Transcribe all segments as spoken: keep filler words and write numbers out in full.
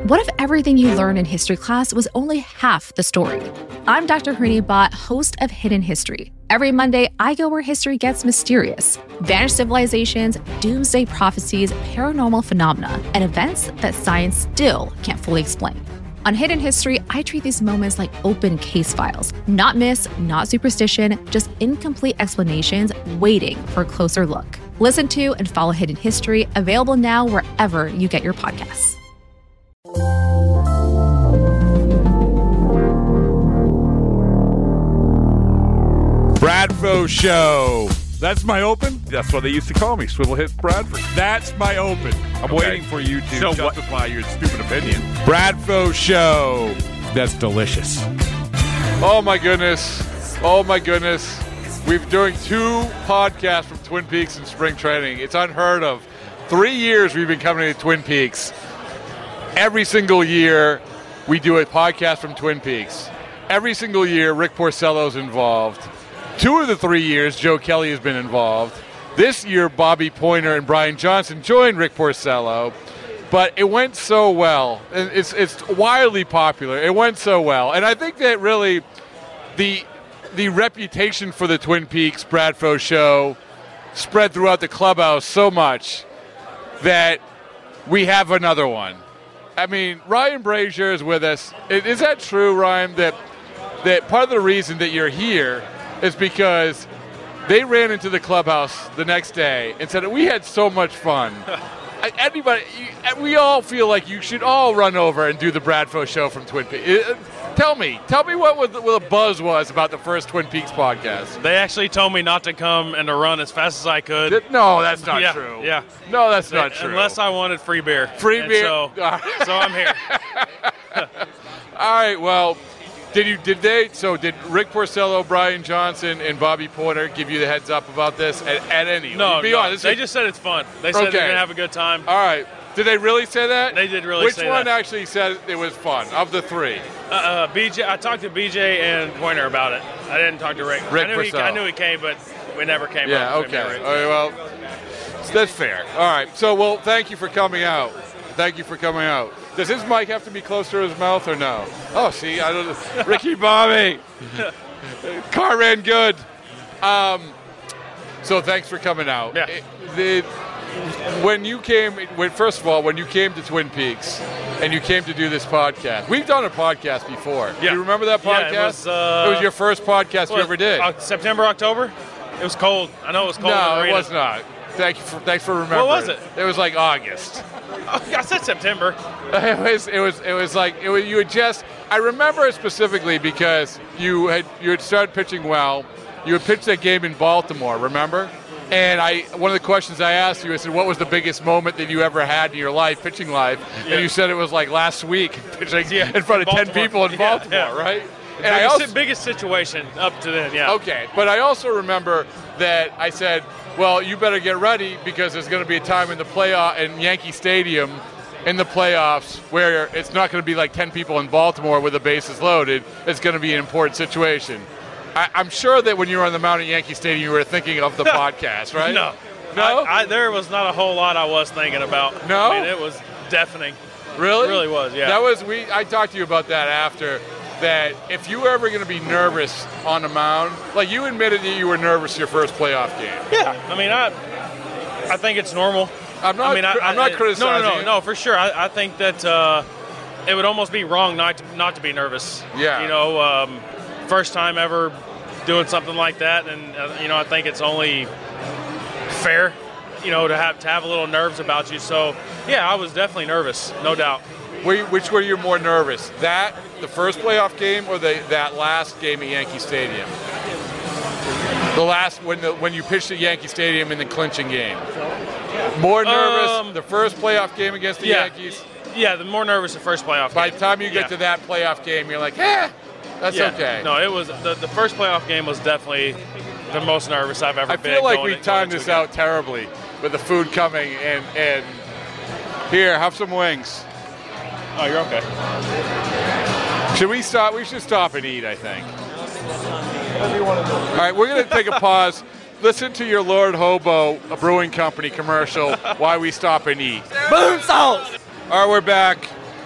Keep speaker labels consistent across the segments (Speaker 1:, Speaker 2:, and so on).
Speaker 1: What if everything you learned in history class was only half the story? I'm Doctor Harini Bhatt, host of Hidden History. Every Monday, I go where history gets mysterious. Vanished civilizations, doomsday prophecies, paranormal phenomena, and events that science still can't fully explain. On Hidden History, I treat these moments like open case files. Not myths, not superstition, just incomplete explanations waiting for a closer look. Listen to and follow Hidden History, available now wherever you get your podcasts.
Speaker 2: Bradfo Show. That's my open? That's what they used to call me, Swivel Hit Bradford. That's my open. I'm okay. waiting for you to so justify what? your stupid opinion. Bradfo Show. That's delicious. Oh, my goodness. Oh, my goodness. We've doing two podcasts from Twin Peaks in spring training. It's unheard of. Three years we've been coming to Twin Peaks. Every single year we do a podcast from Twin Peaks. Every single year Rick Porcello's involved. Two of the three years, Joe Kelly has been involved. This year, Bobby Pointer and Brian Johnson joined Rick Porcello. But it went so well. And it's it's wildly popular. It went so well. And I think that really the the reputation for the Twin Peaks Bradfo Show spread throughout the clubhouse so much that we have another one. I mean, Ryan Brazier is with us. Is that true, Ryan, that that part of the reason that you're here is because they ran into the clubhouse the next day and said, we had so much fun. Anybody, we all feel like you should all run over and do the Bradfo Show from Twin Peaks. Tell me, tell me what, what the buzz was about the first Twin Peaks podcast.
Speaker 3: They actually told me not to come and to run as fast as I could.
Speaker 2: No, that's not
Speaker 3: yeah,
Speaker 2: true.
Speaker 3: Yeah,
Speaker 2: no, that's
Speaker 3: they,
Speaker 2: not true.
Speaker 3: Unless I wanted free beer.
Speaker 2: Free
Speaker 3: and
Speaker 2: beer.
Speaker 3: So, so I'm here.
Speaker 2: All right. Well, did you? Did they? So did Rick Porcello, Brian Johnson, and Bobby Pointer give you the heads up about this at, at any?
Speaker 3: No,
Speaker 2: be
Speaker 3: no.
Speaker 2: honest.
Speaker 3: They just said it's fun. They said
Speaker 2: okay.
Speaker 3: they're gonna have a good time.
Speaker 2: All right. Did they really say that?
Speaker 3: They did really
Speaker 2: Which
Speaker 3: say that.
Speaker 2: Which one actually said it was fun of the three?
Speaker 3: Uh, uh, B J. I talked to B J and Pointer about it. I didn't talk to Rick.
Speaker 2: Rick
Speaker 3: I knew, he,
Speaker 2: Porcello.
Speaker 3: I knew he came, but we never came.
Speaker 2: Yeah.
Speaker 3: up
Speaker 2: Okay. All
Speaker 3: Rick.
Speaker 2: right. Well, that's fair. All right. So, well, thank you for coming out. Thank you for coming out. Does his mic have to be close to his mouth or no? Oh, see, I don't. Ricky Bobby, car ran good. Um, so thanks for coming out.
Speaker 3: Yeah.
Speaker 2: It, the, when you came, when first of all, when you came to Twin Peaks and you came to do this podcast, we've done a podcast before.
Speaker 3: Yeah.
Speaker 2: Do you remember that podcast?
Speaker 3: Yeah, it was, uh,
Speaker 2: it was your first podcast you ever did.
Speaker 3: Uh, September, October. It was cold. I know it was cold.
Speaker 2: No,
Speaker 3: in the
Speaker 2: it was not. Thank you for thanks for remembering.
Speaker 3: What was it?
Speaker 2: It was like August.
Speaker 3: Oh, I said September.
Speaker 2: It was. It was. It was like it was, you had just. I remember it specifically because you had you had started pitching well. You had pitched that game in Baltimore. Remember? And I one of the questions I asked you, I said, "What was the biggest moment that you ever had in your life, pitching life?"
Speaker 3: Yeah.
Speaker 2: And you said it was like last week, pitching
Speaker 3: yeah,
Speaker 2: in front of
Speaker 3: Baltimore.
Speaker 2: ten people in
Speaker 3: yeah,
Speaker 2: Baltimore,
Speaker 3: yeah.
Speaker 2: right?
Speaker 3: And
Speaker 2: And
Speaker 3: biggest,
Speaker 2: I also
Speaker 3: biggest situation up to then, yeah.
Speaker 2: Okay, but I also remember that I said, well, you better get ready because there's going to be a time in the playoff in Yankee Stadium in the playoffs where it's not going to be like ten people in Baltimore with the bases loaded. It's going to be an important situation. I, I'm sure that when you were on the mound at Yankee Stadium, you were thinking of the podcast, right?
Speaker 3: No.
Speaker 2: No?
Speaker 3: I, I, there was not a whole lot I was thinking about.
Speaker 2: No?
Speaker 3: I mean, it was deafening.
Speaker 2: Really?
Speaker 3: It really was, yeah.
Speaker 2: That was, we. I talked to you about that after, that if you were ever going to be nervous on the mound, like you admitted that you were nervous your first playoff game.
Speaker 3: Yeah, I mean, I I think it's normal.
Speaker 2: I'm not,
Speaker 3: I mean, I,
Speaker 2: I'm not
Speaker 3: I,
Speaker 2: criticizing
Speaker 3: No, no, no,
Speaker 2: you.
Speaker 3: no, for sure. I, I think that uh, it would almost be wrong not to, not to be nervous.
Speaker 2: Yeah.
Speaker 3: You know, um, first time ever doing something like that, and uh, you know, I think it's only fair, you know, to have to have a little nerves about you. So, yeah, I was definitely nervous, no doubt.
Speaker 2: Were you, which were you more nervous? That, the first playoff game, or the, that last game at Yankee Stadium? The last, when the, when you pitched at Yankee Stadium in the clinching game. More nervous,
Speaker 3: Um,
Speaker 2: the first playoff game against the
Speaker 3: yeah.
Speaker 2: Yankees?
Speaker 3: Yeah, the more nervous the first playoff
Speaker 2: By
Speaker 3: game.
Speaker 2: the time you get
Speaker 3: Yeah.
Speaker 2: to that playoff game, you're like, eh, that's
Speaker 3: yeah.
Speaker 2: okay.
Speaker 3: No, it was the, the first playoff game was definitely the most nervous I've ever
Speaker 2: I
Speaker 3: been.
Speaker 2: feel like
Speaker 3: going
Speaker 2: we
Speaker 3: in-
Speaker 2: timed
Speaker 3: going
Speaker 2: this
Speaker 3: into a
Speaker 2: out terribly with the food coming and, and here, have some wings.
Speaker 3: game. Oh, you're okay.
Speaker 2: Should we stop? We should stop and eat, I think. All right, we're going to take a pause. Listen to your Lord Hobo, a brewing company commercial, why we stop and eat.
Speaker 4: Boom sauce!
Speaker 2: All right, we're back.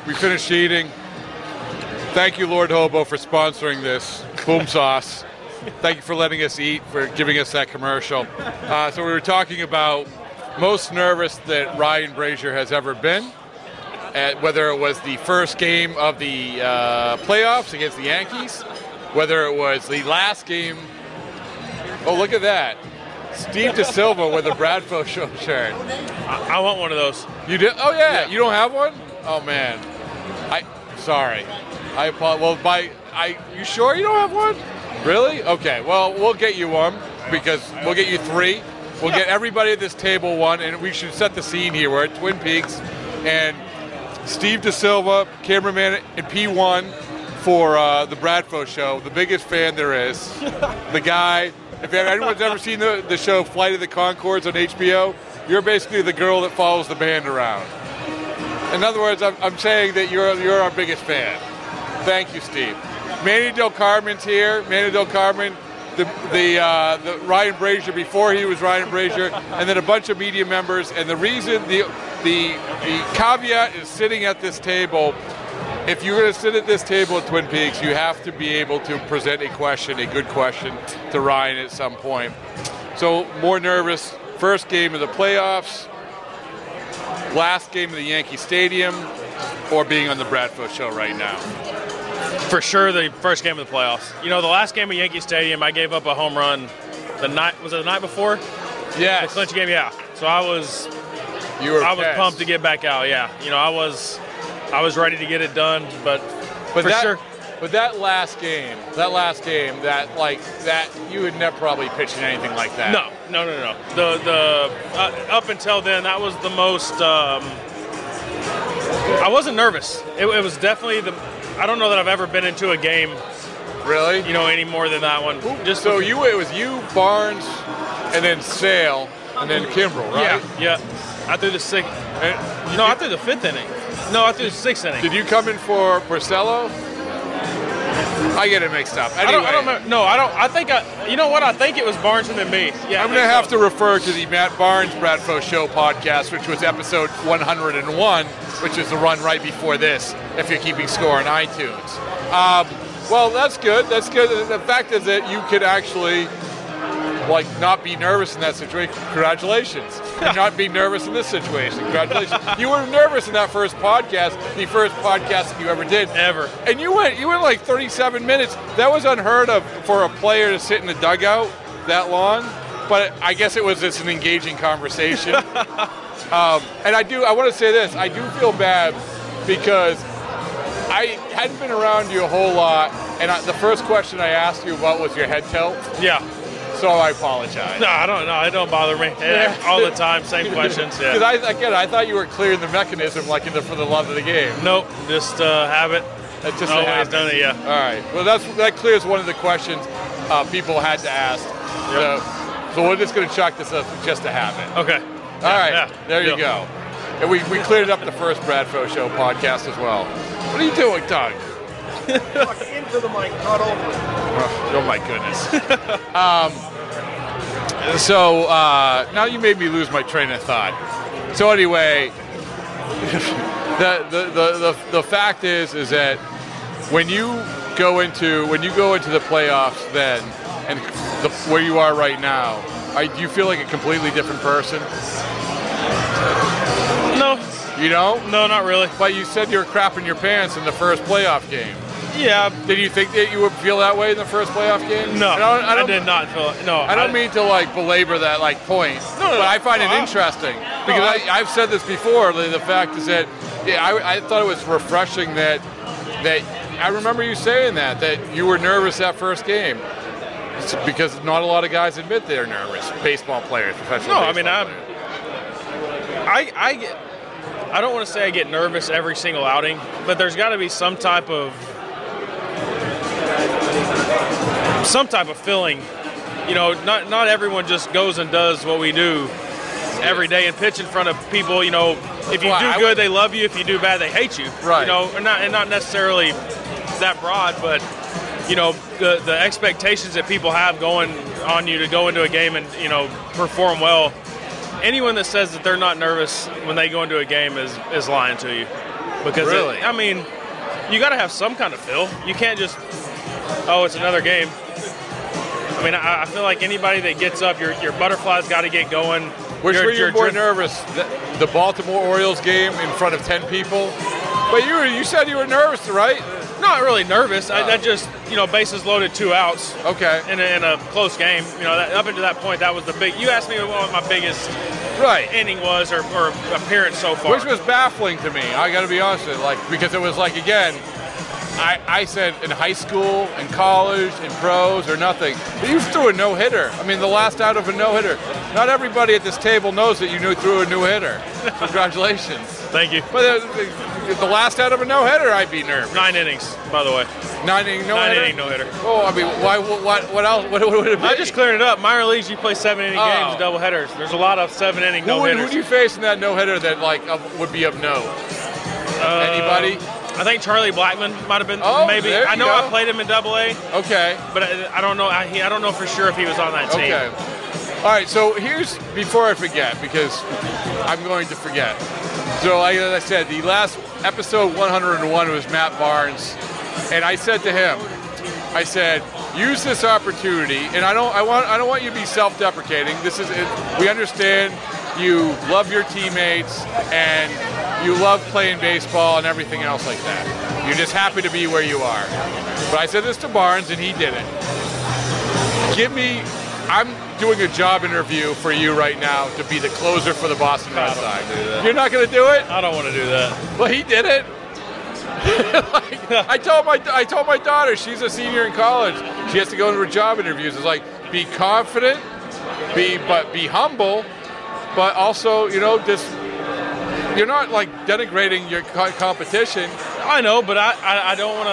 Speaker 2: We finished eating. Thank you, Lord Hobo, for sponsoring this. Boom Sauce. Thank you for letting us eat, for giving us that commercial. Uh, so we were talking about most nervous that Ryan Brasier has ever been, at whether it was the first game of the uh, playoffs against the Yankees, whether it was the last game. Oh, look at that. Steve DeSilva with a Bradfo Show shirt.
Speaker 3: I, I want one of those.
Speaker 2: You did? Oh, yeah.
Speaker 3: yeah.
Speaker 2: You don't have one? Oh, man. I Sorry. I apologize. Well, by, I, you sure you don't have one? Really? Okay. Well, we'll get you one because we'll get you three. We'll get everybody at this table one, and we should set the scene here. We're at Twin Peaks, and Steve DeSilva, cameraman at P one for uh, the Bradfo Show, the biggest fan there is. The guy, if anyone's ever seen the, the show Flight of the Conchords on H B O, you're basically the girl that follows the band around. In other words, I'm, I'm saying that you're you're our biggest fan. Thank you, Steve. Manny Del Carmen's here. Manny Del Carmen, the the, uh, the Ryan Brasier before he was Ryan Brasier, and then a bunch of media members. And the reason, the the the caveat is sitting at this table. If you're going to sit at this table at Twin Peaks, you have to be able to present a question, a good question, to Ryan at some point. So more nervous. First game of the playoffs, last game of the Yankee Stadium, or being on the Bradfo Show right now?
Speaker 3: For sure, the first game of the playoffs. You know, the last game of Yankee Stadium, I gave up a home run. The night was it the night before?
Speaker 2: Yeah.
Speaker 3: The clinch game, yeah. So I was,
Speaker 2: you were
Speaker 3: I was
Speaker 2: pissed.
Speaker 3: pumped to get back out. Yeah. You know, I was, I was ready to get it done. But,
Speaker 2: but
Speaker 3: for
Speaker 2: that,
Speaker 3: sure.
Speaker 2: But that last game, that last game, that like that, you had never probably pitched in anything like that.
Speaker 3: No, no, no, no. The the uh, up until then, that was the most. Um, I wasn't nervous. It, it was definitely the. I don't know that I've ever been into a game,
Speaker 2: really,
Speaker 3: you know, any more than that one.
Speaker 2: Just so you, it was you, Barnes, and then Sale, and then Kimbrel, right?
Speaker 3: Yeah, yeah. I threw the sixth. No, I threw the fifth inning. No, I threw the sixth inning.
Speaker 2: Did you come in for Porcello? I get it mixed up. Anyway.
Speaker 3: I don't, I don't remember. No, I don't. I think I. You know what? I think it was Barnes and then me. Yeah.
Speaker 2: I'm going to have so. to refer to the Matt Barnes Bradfo Show podcast, which was episode one hundred one, which is the run right before this, if you're keeping score on iTunes. Um, well, that's good. That's good. The fact is that you could actually, like, not be nervous in that situation. Congratulations. And not be nervous in this situation. Congratulations. You were nervous in that first podcast, the first podcast that you ever did.
Speaker 3: Ever.
Speaker 2: And you went, you went like thirty-seven minutes. That was unheard of for a player to sit in the dugout that long. But I guess it was just an engaging conversation. um, and I do, I want to say this. I do feel bad because I hadn't been around you a whole lot. And I, the first question I asked you about was your head tilt.
Speaker 3: Yeah.
Speaker 2: So I apologize.
Speaker 3: No, I don't know. It don't bother me. Yeah, all the time, same questions. Yeah.
Speaker 2: Because I, again, I thought you were clearing the mechanism, like in the, for the love of the game.
Speaker 3: Nope, just uh, habit.
Speaker 2: That's just
Speaker 3: always done it. Yeah.
Speaker 2: All right. Well, that's that clears one of the questions uh, people had to ask.
Speaker 3: Yep.
Speaker 2: So, so we're just going to chalk this up just a habit.
Speaker 3: Okay.
Speaker 2: All
Speaker 3: yeah,
Speaker 2: right.
Speaker 3: Yeah.
Speaker 2: There you
Speaker 3: Deal.
Speaker 2: go. And we we cleared up the first Bradfo Show podcast as well. What are you doing, Doug?
Speaker 4: Talk into the mic, not over it.
Speaker 2: Oh, oh my goodness. um. So uh, now you made me lose my train of thought. So anyway, the, the the the the fact is is that when you go into when you go into the playoffs then and the, where you are right now, are, do you feel like a completely different person?
Speaker 3: No.
Speaker 2: You don't?
Speaker 3: No, not really.
Speaker 2: But you said you were crapping your pants in the first playoff game.
Speaker 3: Yeah.
Speaker 2: Did you think that you would feel that way in the first playoff game?
Speaker 3: No,
Speaker 2: I, don't, I, don't,
Speaker 3: I did not feel it. No,
Speaker 2: I don't I, mean to like belabor that like point,
Speaker 3: no, no,
Speaker 2: but I find
Speaker 3: no,
Speaker 2: it interesting because
Speaker 3: no,
Speaker 2: I, I've said this before. The, the fact is that yeah, I, I thought it was refreshing that that I remember you saying that that you were nervous that first game. It's because not a lot of guys admit they're nervous. Baseball players, professional.
Speaker 3: No, I
Speaker 2: baseball
Speaker 3: mean I'm.
Speaker 2: players.
Speaker 3: I I get. I don't want to say I get nervous every single outing, but there's got to be some type of some type of feeling. You know, not not everyone just goes and does what we do every day and pitch in front of people. You know, if you
Speaker 2: well,
Speaker 3: do good, they love you. If you do bad, they hate you.
Speaker 2: Right.
Speaker 3: You know, and not and not necessarily that broad, but you know, the the expectations that people have going on you to go into a game and you know perform well. Anyone that says that they're not nervous when they go into a game is, is lying to you. Because,
Speaker 2: really?
Speaker 3: it, I mean, you got to have some kind of feel. You can't just, oh, it's another game. I mean, I, I feel like anybody that gets up, your your butterflies got to get going.
Speaker 2: Which
Speaker 3: you're,
Speaker 2: were you
Speaker 3: you're
Speaker 2: more
Speaker 3: drift-
Speaker 2: nervous, the, the Baltimore Orioles game in front of ten people? But you were, you said you were nervous, right?
Speaker 3: Not really nervous.
Speaker 2: Oh.
Speaker 3: I, that just, you know, bases loaded, two outs.
Speaker 2: Okay.
Speaker 3: In a, in a close game. You know, that, up until that point, that was the big. You asked me what my biggest
Speaker 2: right
Speaker 3: inning was or, or appearance so far.
Speaker 2: Which was baffling to me. I got to be honest with you, like because it was like again. I, I said in high school, in college, in pros, or nothing. You threw a no-hitter. I mean, the last out of a no-hitter. Not everybody at this table knows that you knew threw a no-hitter. Congratulations.
Speaker 3: Thank you.
Speaker 2: But the, the last out of a no-hitter, I'd be nervous.
Speaker 3: Nine innings, by the way.
Speaker 2: Nine inning no-hitter?
Speaker 3: Nine inning no-hitter.
Speaker 2: Oh, I mean, why? What? What else? What would it be?
Speaker 3: I just cleared it up. Minor leagues, you play seven inning
Speaker 2: Oh.
Speaker 3: games, double headers. There's a lot of seven inning
Speaker 2: Who, would,
Speaker 3: no-hitters.
Speaker 2: who do you face in that no-hitter that like of, would be of note?
Speaker 3: Uh,
Speaker 2: Anybody?
Speaker 3: I think Charlie Blackmon might have been.
Speaker 2: Oh,
Speaker 3: maybe.
Speaker 2: there
Speaker 3: I
Speaker 2: you
Speaker 3: know
Speaker 2: go.
Speaker 3: I played him in Double A,
Speaker 2: Okay.
Speaker 3: but I, I don't know. I, he, I don't know for sure if he was on that team.
Speaker 2: Okay. All right. So here's before I forget because I'm going to forget. So like I said, the last episode one oh one was Matt Barnes, and I said to him, I said, use this opportunity, and I don't, I want, I don't want you to be self-deprecating. This is, it, we understand you love your teammates and you love playing baseball and everything else like that. You're just happy to be where you are. But I said this to Barnes, and he did it. Give me, I'm doing a job interview for you right now to be the closer for the Boston Red Sox. You're not going to do it?
Speaker 3: I don't want to do that.
Speaker 2: Well, he did it. like, I told my I told my daughter, she's a senior in college. She has to go into her job interviews. It's like be confident, be but be humble, but also you know just you're not like denigrating your co- competition.
Speaker 3: I know, but I I, I don't want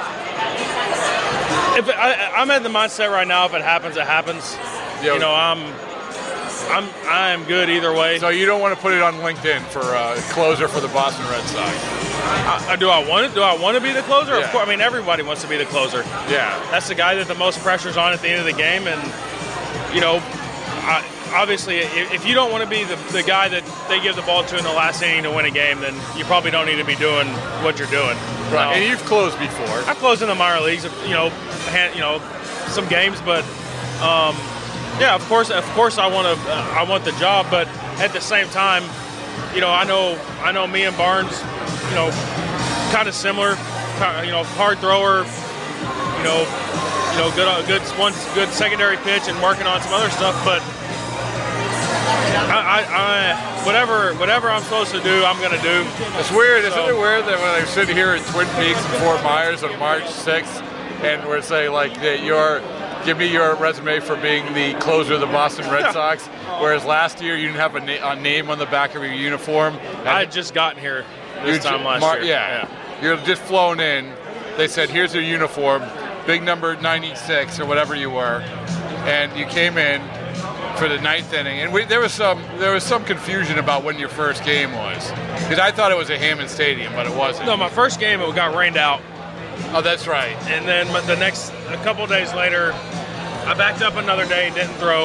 Speaker 3: to. If it, I, I'm at the mindset right now, if it happens, it happens.
Speaker 2: Yo.
Speaker 3: You know, I'm I'm I'm good either way.
Speaker 2: So you don't want to put it on LinkedIn for a closer for the Boston Red Sox.
Speaker 3: I, do I want it? Do I want to be the closer?
Speaker 2: Yeah.
Speaker 3: Of course. I mean, everybody wants to be the closer.
Speaker 2: Yeah.
Speaker 3: That's the guy that the most pressure's on at the end of the game, and you know, I, obviously, if, if you don't want to be the, the guy that they give the ball to in the last inning to win a game, then you probably don't need to be doing what you're doing.
Speaker 2: Right.
Speaker 3: Um,
Speaker 2: And you've closed before.
Speaker 3: I've closed in the minor leagues, you know, hand, you know, some games, but um, yeah, of course, of course, I want to, uh, I want the job, but at the same time, you know, I know, I know, me and Barnes, you know, kind of similar, you know, hard thrower, you know, you know, good, good one, good secondary pitch, and working on some other stuff, but I, I, I whatever, whatever I'm supposed to do, I'm gonna do.
Speaker 2: It's weird,
Speaker 3: So-
Speaker 2: isn't it weird that when I sit here in Twin Peaks in Fort Myers on March sixth, and we're saying like that you're, give me your resume for being the closer of the Boston Red Sox, whereas last year you didn't have a, na- a name on the back of your uniform.
Speaker 3: I had just gotten here this
Speaker 2: You
Speaker 3: time
Speaker 2: ju-
Speaker 3: last
Speaker 2: Mar-
Speaker 3: year.
Speaker 2: Yeah. You're just flown in. They said, here's your uniform, big number ninety-six or whatever you were, and you came in for the ninth inning. And we, there was some there was some confusion about when your first game was, because I thought it was at Hammond Stadium, but it wasn't.
Speaker 3: No, my first game it got rained out,
Speaker 2: Oh, that's right.
Speaker 3: and then the next a couple days later, I backed up another day, didn't throw.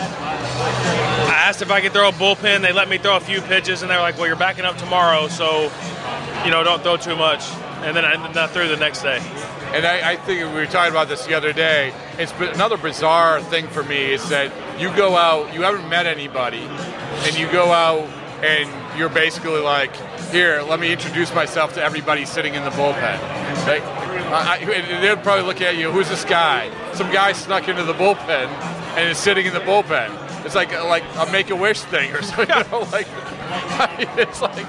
Speaker 3: I asked if I could throw a bullpen. They let me throw a few pitches, and they were like, "Well, you're backing up tomorrow, so you know, don't throw too much." And then I, then I threw the next day.
Speaker 2: And I, I think we were talking about this the other day. It's b- another bizarre thing for me is that you go out, you haven't met anybody, and you go out and you're basically like, here, let me introduce myself to everybody sitting in the bullpen. Like, I, I, they'll probably look at you, who's this guy? Some guy snuck into the bullpen and is sitting in the bullpen. It's like like a Make-A-Wish thing or something. You know, like, it's like,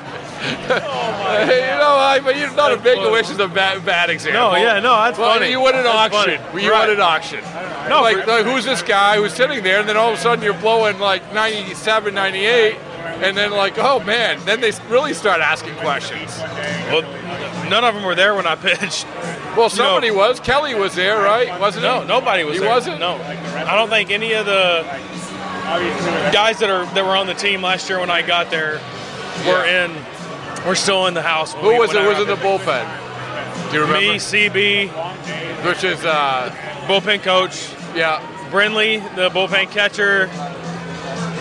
Speaker 2: oh you know, I, but you're not a Make-A-Wish is a bad, bad example.
Speaker 3: No, yeah, no, that's
Speaker 2: well,
Speaker 3: funny.
Speaker 2: You won an
Speaker 3: That's
Speaker 2: auction.
Speaker 3: funny.
Speaker 2: You
Speaker 3: Right.
Speaker 2: won an auction.
Speaker 3: No,
Speaker 2: like,
Speaker 3: for-
Speaker 2: like, who's this guy who's sitting there, and then all of a sudden you're blowing like ninety-seven, ninety-eight, and then like, oh man, then they really start asking questions.
Speaker 3: Well, none of them were there when I pitched.
Speaker 2: Well, somebody
Speaker 3: No.
Speaker 2: was. Kelly was there, right? Wasn't
Speaker 3: No,
Speaker 2: he?
Speaker 3: nobody was
Speaker 2: He
Speaker 3: there.
Speaker 2: wasn't?
Speaker 3: No, I don't think any of the guys that are that were on the team last year when I got there were
Speaker 2: Yeah.
Speaker 3: in. We're still in the house. when
Speaker 2: Who
Speaker 3: we
Speaker 2: was it?
Speaker 3: went
Speaker 2: Was
Speaker 3: out
Speaker 2: in the
Speaker 3: there.
Speaker 2: bullpen? Do you remember?
Speaker 3: Me, C B,
Speaker 2: Which is, uh,
Speaker 3: bullpen coach,
Speaker 2: yeah.
Speaker 3: Brinley, the bullpen catcher,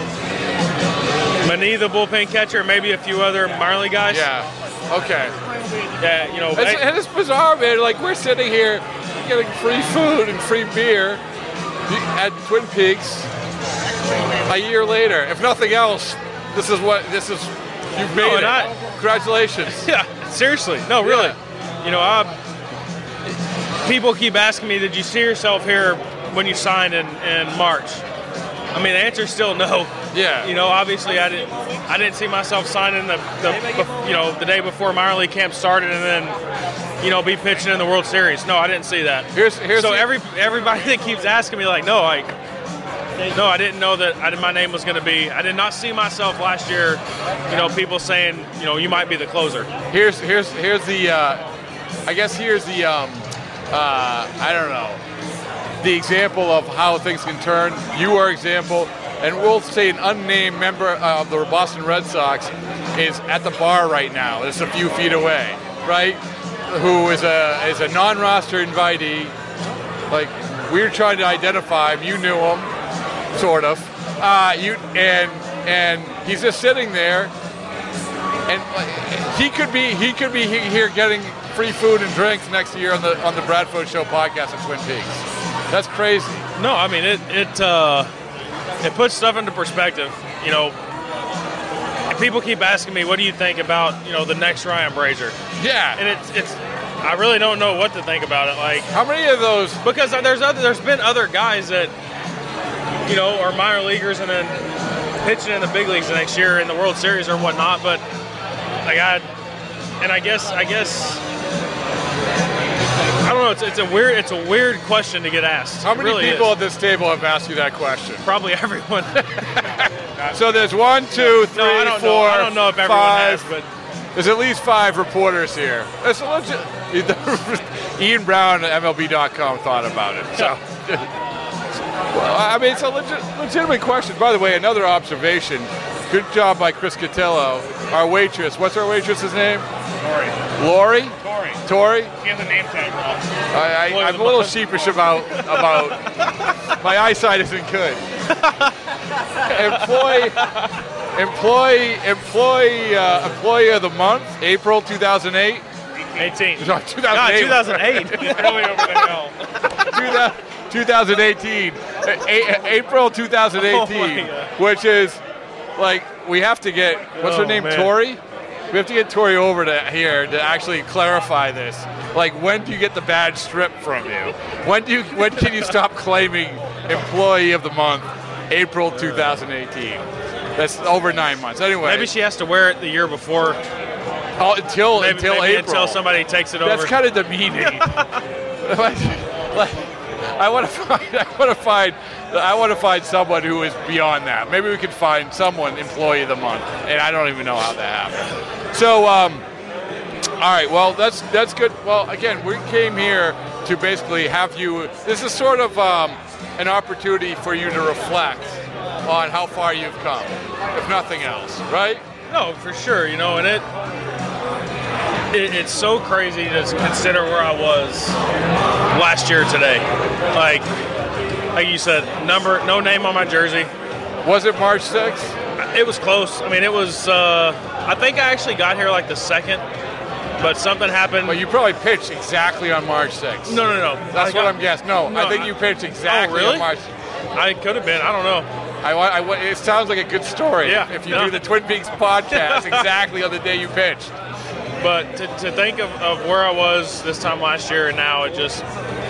Speaker 3: Mani, the bullpen catcher, maybe a few other minor league guys.
Speaker 2: Yeah. Okay.
Speaker 3: Yeah, you know.
Speaker 2: It's,
Speaker 3: I,
Speaker 2: and it's bizarre, man. Like, we're sitting here getting free food and free beer at Twin Peaks a year later. If nothing else, this is what this is. You've made
Speaker 3: no,
Speaker 2: it.
Speaker 3: I,
Speaker 2: Congratulations.
Speaker 3: Yeah, seriously. No, really.
Speaker 2: Yeah.
Speaker 3: You know, I, people keep asking me, did you see yourself here when you signed in, in March? I mean, the answer is still no.
Speaker 2: Yeah.
Speaker 3: You know, obviously, I didn't. I didn't see myself signing the, the, the, you know, the day before minor league camp started, and then, you know, be pitching in the World Series. No, I didn't see that.
Speaker 2: Here's, here's
Speaker 3: so
Speaker 2: the,
Speaker 3: every everybody that keeps asking me, like, no, like, no, I didn't know that I did, my name was going to be. I did not see myself last year. You know, people saying, you know, you might be the closer.
Speaker 2: Here's here's here's the. Uh, I guess here's the. Um, uh, I don't know. The example of how things can turn. You are example. And we'll say an unnamed member of the Boston Red Sox is at the bar right now, just a few feet away, right? Who is a is a non-roster invitee. Like, we're trying to identify him. You knew him, sort of. Uh, you and and he's just sitting there, and he could be he could be here getting free food and drinks next year on the on the Bradford Show podcast at Twin Peaks. That's crazy.
Speaker 3: No, I mean it. It. Uh... It puts stuff into perspective, you know. And people keep asking me, "What do you think about, you know, the next Ryan Brazier?"
Speaker 2: Yeah,
Speaker 3: and it's it's. I really don't know what to think about it. Like,
Speaker 2: how many of those?
Speaker 3: Because there's other there's been other guys that, you know, are minor leaguers and then pitching in the big leagues the next year in the World Series or whatnot. But like I, and I guess I guess. I don't know. It's, it's a weird. It's a weird question to get asked.
Speaker 2: How many
Speaker 3: really
Speaker 2: people
Speaker 3: is.
Speaker 2: at this table have asked you that question?
Speaker 3: Probably everyone.
Speaker 2: So there's one, two, three,
Speaker 3: no, I don't
Speaker 2: four,
Speaker 3: know. I don't know if everyone
Speaker 2: five.
Speaker 3: has, but
Speaker 2: there's at least five reporters here. That's a legit. Ian Brown at M L B dot com thought about it. So, well, I mean, it's a legit, legitimate question. By the way, another observation. Good job by Chris Cotillo, our waitress. What's our waitress's name?
Speaker 4: Lori.
Speaker 2: Lori?
Speaker 4: Tori.
Speaker 2: Tori?
Speaker 4: She has a name tag wrong.
Speaker 2: I, I, I'm a little sheepish about about my eyesight isn't good. employee, employee, employee, uh, employee of the month, April two thousand eight.
Speaker 3: eighteen.
Speaker 2: No, two thousand eight.
Speaker 3: God, two thousand eight.
Speaker 4: He's really over the hill.
Speaker 2: twenty eighteen. A- April twenty eighteen,
Speaker 3: oh
Speaker 2: which is like we have to get. What's
Speaker 3: oh,
Speaker 2: her name?
Speaker 3: Man.
Speaker 2: Tori. We have to get Tori over to here to actually clarify this. Like, when do you get the badge stripped from you? When do you? When can you stop claiming employee of the month? April twenty eighteen. That's over nine months. Anyway,
Speaker 3: Maybe she has to wear it the year before.
Speaker 2: Oh, until
Speaker 3: maybe,
Speaker 2: until
Speaker 3: maybe
Speaker 2: April.
Speaker 3: Until somebody takes it over.
Speaker 2: That's kind of demeaning. like, like, I want to find. I want to find. I want to find someone who is beyond that. Maybe we could find someone employee of the month, and I don't even know how that happened. So, um, all right. Well, that's that's good. Well, again, we came here to basically have you. This is sort of um, an opportunity for you to reflect on how far you've come, if nothing else, right?
Speaker 3: No, for sure. You know, and it, it it's so crazy to consider where I was last year today. Like, like you said, number, no name on my jersey.
Speaker 2: Was it March sixth?
Speaker 3: It was close. I mean, it was. Uh, I think I actually got here like the second, but something happened.
Speaker 2: Well, you probably pitched exactly on March sixth.
Speaker 3: No, no, no.
Speaker 2: That's
Speaker 3: I
Speaker 2: what
Speaker 3: got,
Speaker 2: I'm guessing. No,
Speaker 3: no
Speaker 2: I think
Speaker 3: I,
Speaker 2: you pitched exactly
Speaker 3: oh, really?
Speaker 2: on March.
Speaker 3: I could have been. I don't know.
Speaker 2: I, I, it sounds like a good story.
Speaker 3: Yeah,
Speaker 2: if you
Speaker 3: yeah.
Speaker 2: do the Twin Peaks podcast exactly on the day you pitched.
Speaker 3: But to, to think of, of where I was this time last year and now, it just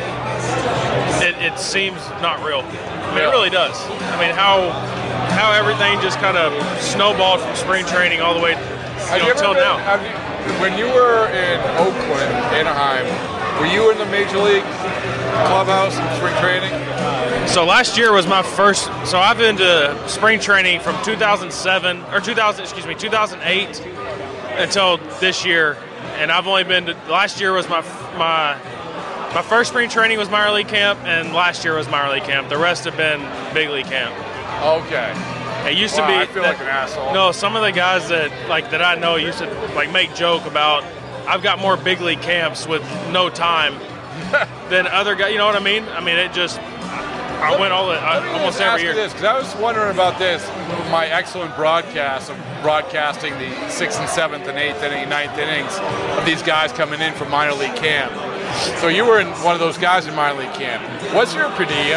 Speaker 3: it, it seems not real. I mean,
Speaker 2: Yeah.
Speaker 3: it really does. I mean, how how everything just kind of snowballed from spring training all the way, you
Speaker 2: Have
Speaker 3: know,
Speaker 2: you ever
Speaker 3: until
Speaker 2: been-
Speaker 3: now.
Speaker 2: have you- when you were in Oakland, Anaheim, were you in the Major League clubhouse in spring training?
Speaker 3: So last year was my first. So I've been to spring training from two thousand seven or two thousand, excuse me, two thousand eight until this year, and I've only been to. Last year was my my my first spring training was minor league camp, and last year was minor league camp. The rest have been big league camp.
Speaker 2: Okay.
Speaker 3: It used
Speaker 2: Wow,
Speaker 3: to be.
Speaker 2: I feel
Speaker 3: that,
Speaker 2: like an asshole.
Speaker 3: No, some of the guys that like that I know used to like make joke about. I've got more big league camps with no time than other guys. You know what I mean? I mean, it just. I went all the, I, almost every year.
Speaker 2: This, because I was wondering about this, my excellent broadcast of broadcasting the sixth and seventh and eighth inning, ninth innings of these guys coming in from minor league camp. So you were in one of those guys in minor league camp. What's your per diem?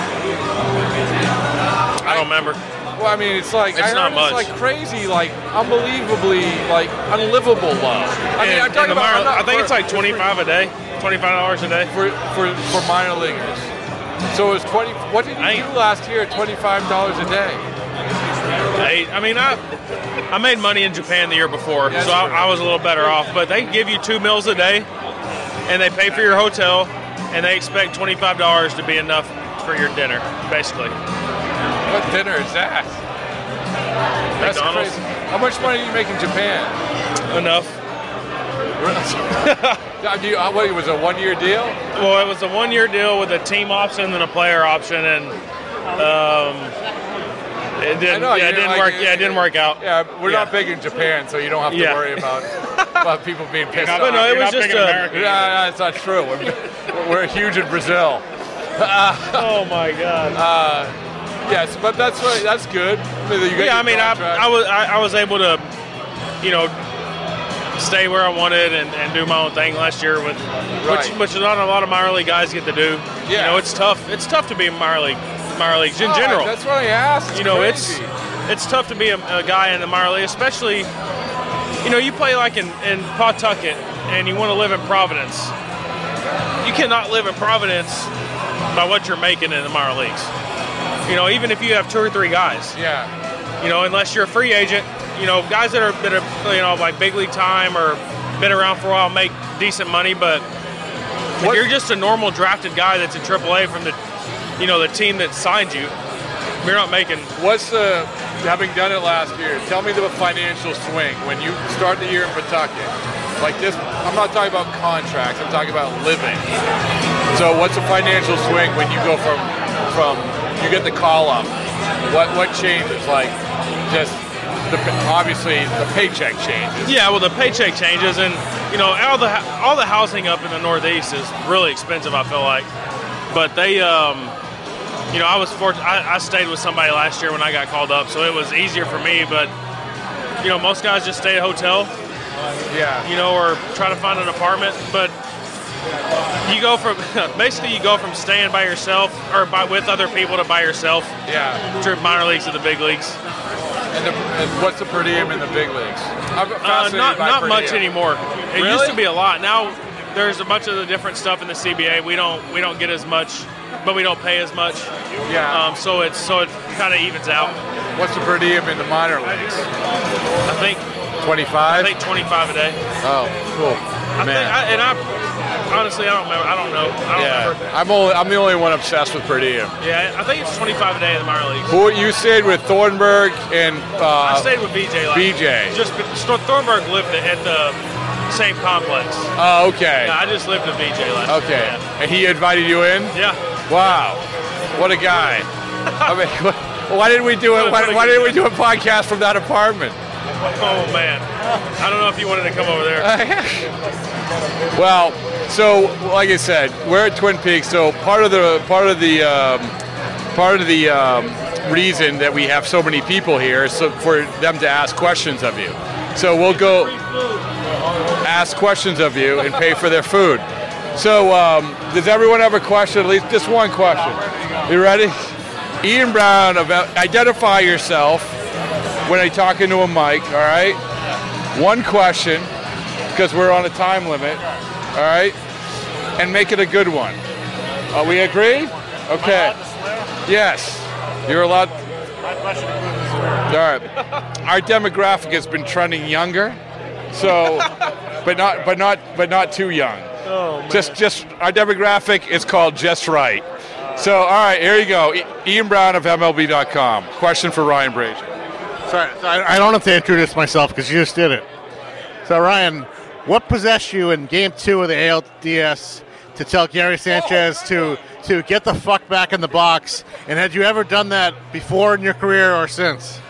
Speaker 3: I don't remember.
Speaker 2: Well, I mean, it's like
Speaker 3: it's
Speaker 2: I
Speaker 3: not much.
Speaker 2: It's like crazy, like unbelievably, like unlivable low. I mean,
Speaker 3: and,
Speaker 2: I'm talking about.
Speaker 3: Minor, I think for, it's like twenty-five a day, twenty-five dollars a day
Speaker 2: for for for minor leaguers. So it was twenty. What did you I, do last year at twenty-five dollars a day?
Speaker 3: I, I mean, I I made money in Japan the year before, yeah, so I, I was a little better off. But they give you two meals a day, and they pay for your hotel, and they expect twenty-five dollars to be enough for your dinner, basically.
Speaker 2: What dinner is that? That's
Speaker 3: McDonald's.
Speaker 2: Crazy. How much money do you make in Japan?
Speaker 3: Enough.
Speaker 2: you, uh, what, it was a one-year deal?
Speaker 3: Well, it was a one-year deal with a team option and a player option, and um, it didn't.
Speaker 2: know,
Speaker 3: yeah, it didn't
Speaker 2: like,
Speaker 3: work.
Speaker 2: It,
Speaker 3: yeah, it didn't work out.
Speaker 2: Yeah, we're
Speaker 3: yeah.
Speaker 2: not big in Japan, so you don't have to
Speaker 3: yeah.
Speaker 2: worry about about people being pissed off.
Speaker 3: But no, it was just a.
Speaker 2: Yeah, yeah, that's not true. We're, we're huge in Brazil. Uh,
Speaker 3: oh my God.
Speaker 2: Uh, yes, but that's right, that's good. You
Speaker 3: yeah, I mean, I, I was I, I was able to, you know, stay where I wanted and, and do my own thing last year, with
Speaker 2: right.
Speaker 3: which which not a lot of minor league guys get to do.
Speaker 2: Yeah.
Speaker 3: You know, it's tough. It's tough to be in minor league minor leagues in
Speaker 2: oh,
Speaker 3: general.
Speaker 2: That's what I asked. It's
Speaker 3: you know,
Speaker 2: crazy.
Speaker 3: it's it's tough to be a, a guy in the minor league, especially. You know, you play like in, in Pawtucket and you want to live in Providence. You cannot live in Providence by what you're making in the minor leagues. You know, even if you have two or three guys.
Speaker 2: Yeah.
Speaker 3: You know, unless you're a free agent, you know, guys that are that are you know like big league time or been around for a while make decent money, but what? If you're just a normal drafted guy that's in triple A from the you know the team that signed you, you're not making.
Speaker 2: What's the having done it last year? Tell me the financial swing when you start the year in Pawtucket. Like this, I'm not talking about contracts. I'm talking about living. So, what's the financial swing when you go from from you get the call up? What what changes? Like just the, obviously the paycheck changes.
Speaker 3: Yeah, well the paycheck changes, and you know all the all the housing up in the Northeast is really expensive. I feel like, but they. Um, You know, I was fortunate. I, I stayed with somebody last year when I got called up, so it was easier for me. But you know, most guys just stay at a hotel.
Speaker 2: Yeah.
Speaker 3: You know, or try to find an apartment. But you go from basically you go from staying by yourself or by, with other people to by yourself.
Speaker 2: Yeah.
Speaker 3: To minor leagues to the big leagues.
Speaker 2: And, the, and what's the per diem in the big leagues? I'm fascinated
Speaker 3: uh, not
Speaker 2: by
Speaker 3: not
Speaker 2: per
Speaker 3: much
Speaker 2: diem.
Speaker 3: anymore. It
Speaker 2: really?
Speaker 3: used to be a lot. Now there's a bunch of the different stuff in the C B A. We don't we don't get as much. But we don't pay as much.
Speaker 2: Yeah.
Speaker 3: Um, so it's so it kind of evens out.
Speaker 2: What's the per diem in the minor leagues?
Speaker 3: I think
Speaker 2: twenty-five.
Speaker 3: I think twenty-five a day.
Speaker 2: Oh, cool.
Speaker 3: I
Speaker 2: Man.
Speaker 3: think, I, and I honestly I don't remember. I don't know. I don't
Speaker 2: yeah.
Speaker 3: remember.
Speaker 2: I'm only I'm the only one obsessed with per diem.
Speaker 3: Yeah, I think it's twenty-five a day in the minor leagues.
Speaker 2: Who you stayed with Thornburg and? Uh,
Speaker 3: I stayed with B J. Last
Speaker 2: B J.
Speaker 3: Just Thornburg lived at the same complex.
Speaker 2: Oh, okay.
Speaker 3: Yeah, I just lived with B J last.
Speaker 2: Okay.
Speaker 3: year. Yeah.
Speaker 2: And he invited you in?
Speaker 3: Yeah.
Speaker 2: Wow. What a guy. I mean, why didn't we do it? Why, why didn't we do a podcast from that apartment?
Speaker 3: Oh man, I don't know if you wanted to come over there.
Speaker 2: Well, so like I said, we're at Twin Peaks. So part of the part of the um, part of the um, reason that we have so many people here is so for them to ask questions of you. So we'll go ask questions of you and pay for their food. So, um, does everyone have a question? At least just one question. You ready? Ian Brown, about, identify yourself when you're talking to a mic, all right? One question, because we're on a time limit, all right? And make it a good one. Uh, we agree? Okay. Yes. You're allowed.
Speaker 4: My question includes swear.
Speaker 2: All right. Our demographic has been trending younger, so, but not, but not, but not too young.
Speaker 3: Oh, man.
Speaker 2: Just, just our demographic is called just right. So, all right, here you go. I- Ian Brown of M L B dot com. Question for Ryan Brazier.
Speaker 5: Sorry, I I don't have to introduce myself because you just did it. So, Ryan, what possessed you in Game Two of the A L D S to tell Gary Sanchez to to get the fuck back in the box? And had you ever done that before in your career or since?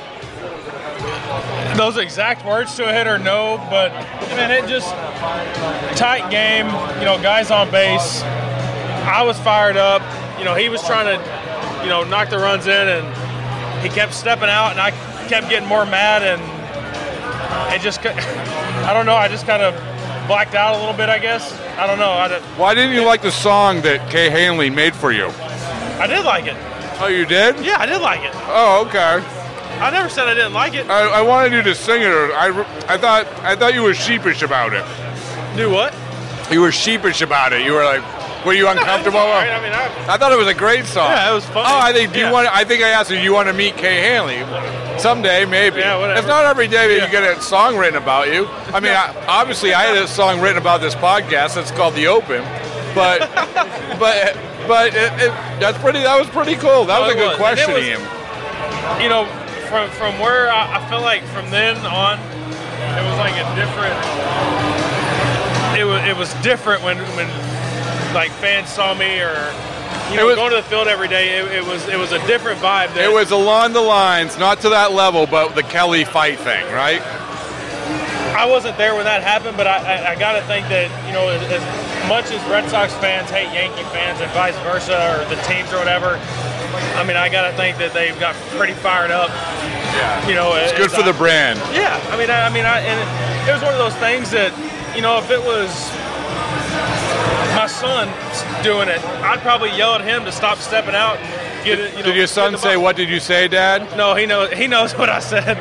Speaker 3: Those exact words to a hitter, no, but man, it just tight game. You know, guys on base. I was fired up. you know, he was trying to, you know, knock the runs in, and he kept stepping out, and I kept getting more mad, and it just, I don't know, I just kind of blacked out a little bit, I guess. I don't know. I did,
Speaker 2: Why didn't you like the song that Kay Hanley made for you?
Speaker 3: I did like it.
Speaker 2: Oh, you did?
Speaker 3: Yeah, I did like it.
Speaker 2: Oh, okay.
Speaker 3: I never said I didn't like it.
Speaker 2: I, I wanted you to sing it. Or I, I thought I thought you were sheepish about it.
Speaker 3: Do what?
Speaker 2: You were sheepish about it. You were like, were you uncomfortable?
Speaker 3: No, right. I mean, I,
Speaker 2: I thought it was a great song.
Speaker 3: Yeah, it was fun.
Speaker 2: Oh, I think. Do
Speaker 3: yeah.
Speaker 2: you want? I think I asked you. Do you want to meet Kay Hanley? Someday, maybe.
Speaker 3: Yeah, whatever.
Speaker 2: It's not every day that
Speaker 3: yeah.
Speaker 2: you get a song written about you. I mean, I, obviously, I had a song written about this podcast. That's called The Open. But, but, but it, it, that's pretty. That was pretty cool. That was
Speaker 3: oh,
Speaker 2: a good
Speaker 3: was.
Speaker 2: question,
Speaker 3: was,
Speaker 2: Ian.
Speaker 3: You know, from from where I, I feel like from then on, it was like a different. It was it was different when when like fans saw me or. You know,
Speaker 2: was,
Speaker 3: going to the field every day, it, it was it was a different vibe. That,
Speaker 2: it was along the lines, not to that level, but the Kelly fight thing, right?
Speaker 3: I wasn't there when that happened, but I, I, I got to think that, you know, as, as much as Red Sox fans hate Yankee fans and vice versa, or the teams or whatever, I mean, I got to think that they've got pretty fired up.
Speaker 2: Yeah.
Speaker 3: You know,
Speaker 2: it's good for
Speaker 3: I,
Speaker 2: the brand.
Speaker 3: Yeah. I mean, I, I mean, I, and it, it was one of those things that, you know, if it was my son doing it, I'd probably yell at him to stop stepping out and get it. You know,
Speaker 2: did your son say, "What did you say, Dad"?
Speaker 3: No, he knows. He knows what I said.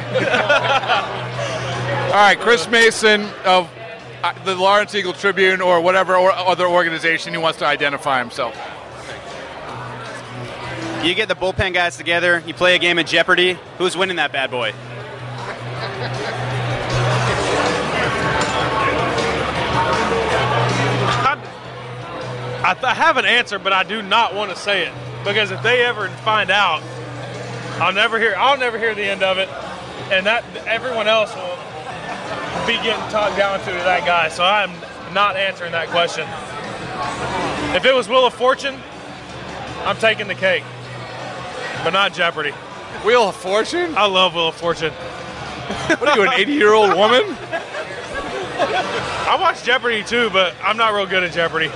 Speaker 2: All right, Chris Mason of the Lawrence Eagle Tribune or whatever or other organization he wants to identify himself.
Speaker 6: You get the bullpen guys together. You play a game of Jeopardy. Who's winning that bad boy?
Speaker 3: I, th- I have an answer, but I do not want to say it because if they ever find out, I'll never hear. I'll never hear the end of it, and that everyone else will be getting talked down to that guy. So I'm not answering that question. If it was Wheel of Fortune, I'm taking the cake, but not Jeopardy.
Speaker 2: Wheel of Fortune?
Speaker 3: I love Wheel of Fortune.
Speaker 2: What are you, an eighty-year-old woman?
Speaker 3: I watch Jeopardy too, but I'm not real good at Jeopardy.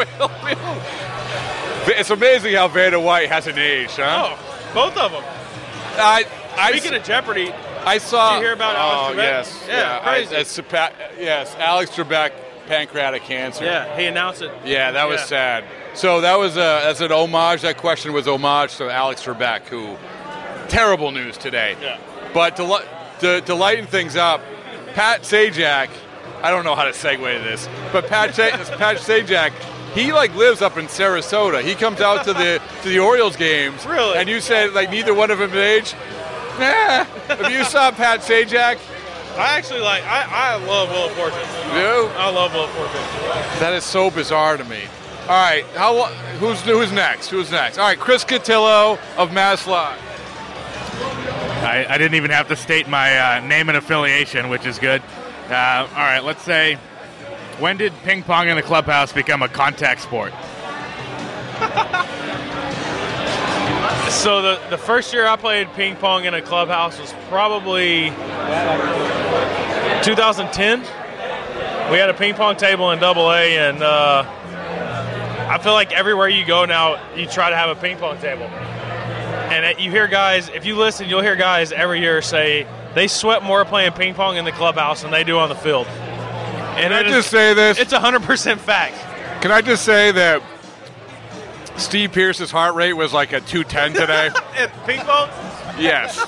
Speaker 2: It's amazing how Vanna White hasn't aged, huh?
Speaker 3: Oh, both of them.
Speaker 2: I, I,
Speaker 3: Speaking of Jeopardy,
Speaker 2: I saw.
Speaker 3: Did you hear about Alex
Speaker 2: oh,
Speaker 3: Trebek?
Speaker 2: Yes,
Speaker 3: Yeah,
Speaker 2: yeah
Speaker 3: crazy.
Speaker 2: I, it's, yes, Alex Trebek, pancreatic cancer.
Speaker 3: Yeah, he announced it.
Speaker 2: Yeah, that was
Speaker 3: Yeah.
Speaker 2: sad. So that was a, as an homage. That question was homage to Alex Trebek, who terrible news today.
Speaker 3: Yeah.
Speaker 2: But to, li- to to lighten things up, Pat Sajak. I don't know how to segue to this, but Pat Sa- Pat Sajak, he like lives up in Sarasota. He comes out to the to the Orioles games.
Speaker 3: Really?
Speaker 2: And you said like neither one of them age. Nah. If you saw Pat Sajak,
Speaker 3: I actually like. I, I love Wheel of Fortune.
Speaker 2: you.
Speaker 3: I love Wheel of Fortune.
Speaker 2: That is so bizarre to me. All right, how who's who's next? Who's next? All right, Chris Cotillo of Mass Live.
Speaker 4: I, I didn't even have to state my uh, name and affiliation, which is good. Uh, all right, let's say, when did ping pong in the clubhouse become a contact sport?
Speaker 3: So the the first year I played ping pong in a clubhouse was probably two thousand ten. We had a ping pong table in Double A, and uh, I feel like everywhere you go now, you try to have a ping pong table. And it, you hear guys, if you listen, you'll hear guys every year say they sweat more playing ping pong in the clubhouse than they do on the field. And
Speaker 2: Can I
Speaker 3: it
Speaker 2: just
Speaker 3: is,
Speaker 2: say this?
Speaker 3: It's one hundred percent fact.
Speaker 2: Can I just say that Steve Pierce's heart rate was like a two ten today?
Speaker 3: At ping pong?
Speaker 2: Yes.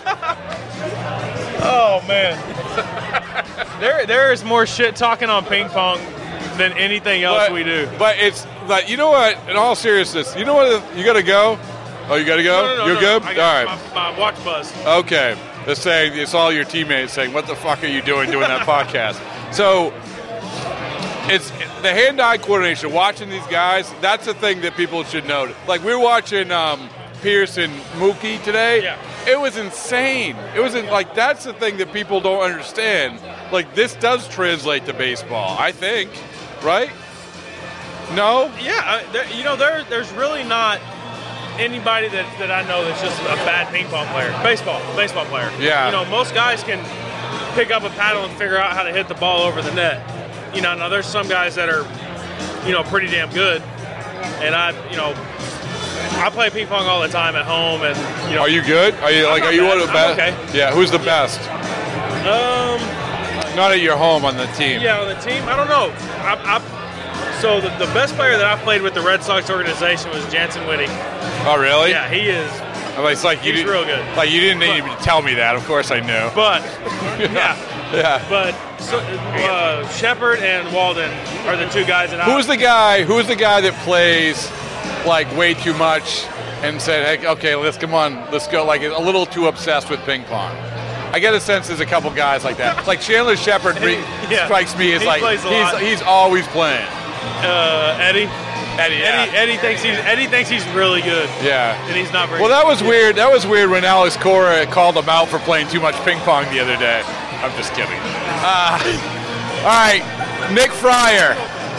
Speaker 3: Oh, man. there, There is more shit talking on ping pong than anything else
Speaker 2: But,
Speaker 3: we do.
Speaker 2: but it's like, you know what? In all seriousness, you know what? You got to go? Oh, you got to go?
Speaker 3: No, no, no,
Speaker 2: You're
Speaker 3: no.
Speaker 2: good?
Speaker 3: I
Speaker 2: All
Speaker 3: got
Speaker 2: right.
Speaker 3: my, my watch buzz.
Speaker 2: Okay. They're saying, it's all your teammates saying, what the fuck are you doing doing that podcast? So it's the hand-eye coordination, watching these guys, that's the thing that people should know. Like, we were watching um, Pierce and Mookie today.
Speaker 3: Yeah.
Speaker 2: It was insane. It wasn't like, that's the thing that people don't understand. Like, this does translate to baseball, I think, right? No?
Speaker 3: Yeah, uh, there, you know, there, there's really not anybody that, that I know that's just a bad ping pong player. Baseball, baseball player.
Speaker 2: Yeah.
Speaker 3: You know, most guys can pick up a paddle and figure out how to hit the ball over the net. You know, now there's some guys that are, you know, pretty damn good. And I, you know, I play ping pong all the time at home, and you know.
Speaker 2: Are you good? Are you like? Are you
Speaker 3: bad.
Speaker 2: one of the best?
Speaker 3: Okay.
Speaker 2: Yeah. Who's the best?
Speaker 3: Um.
Speaker 2: Not at your home on the team.
Speaker 3: Yeah, on the team. I don't know. I, I, so the, the best player that I played with the Red Sox organization was Jansen Whitty.
Speaker 2: Oh, really?
Speaker 3: Yeah, he is.
Speaker 2: It's like you
Speaker 3: he's
Speaker 2: real
Speaker 3: good.
Speaker 2: Like you didn't need to tell me that. Of course I knew.
Speaker 3: But yeah,
Speaker 2: yeah.
Speaker 3: But so, uh, Shepard and Walden are the two guys that.
Speaker 2: Who's
Speaker 3: I,
Speaker 2: the guy? Who's the guy that plays like way too much and said, "Hey, okay, let's come on, let's go." Like a little too obsessed with ping pong. I get a sense there's a couple guys like that. Like Chandler Shepard yeah. strikes me as
Speaker 3: he
Speaker 2: like he's he's always playing.
Speaker 3: Uh, Eddie.
Speaker 2: Eddie, yeah.
Speaker 3: Eddie, Eddie thinks he's Eddie thinks he's really good.
Speaker 2: Yeah,
Speaker 3: and he's not very.
Speaker 2: Well, that was
Speaker 3: good.
Speaker 2: weird. That was weird when Alex Cora called him out for playing too much ping pong the other day. I'm just kidding. Uh, all right, Nick Fryer.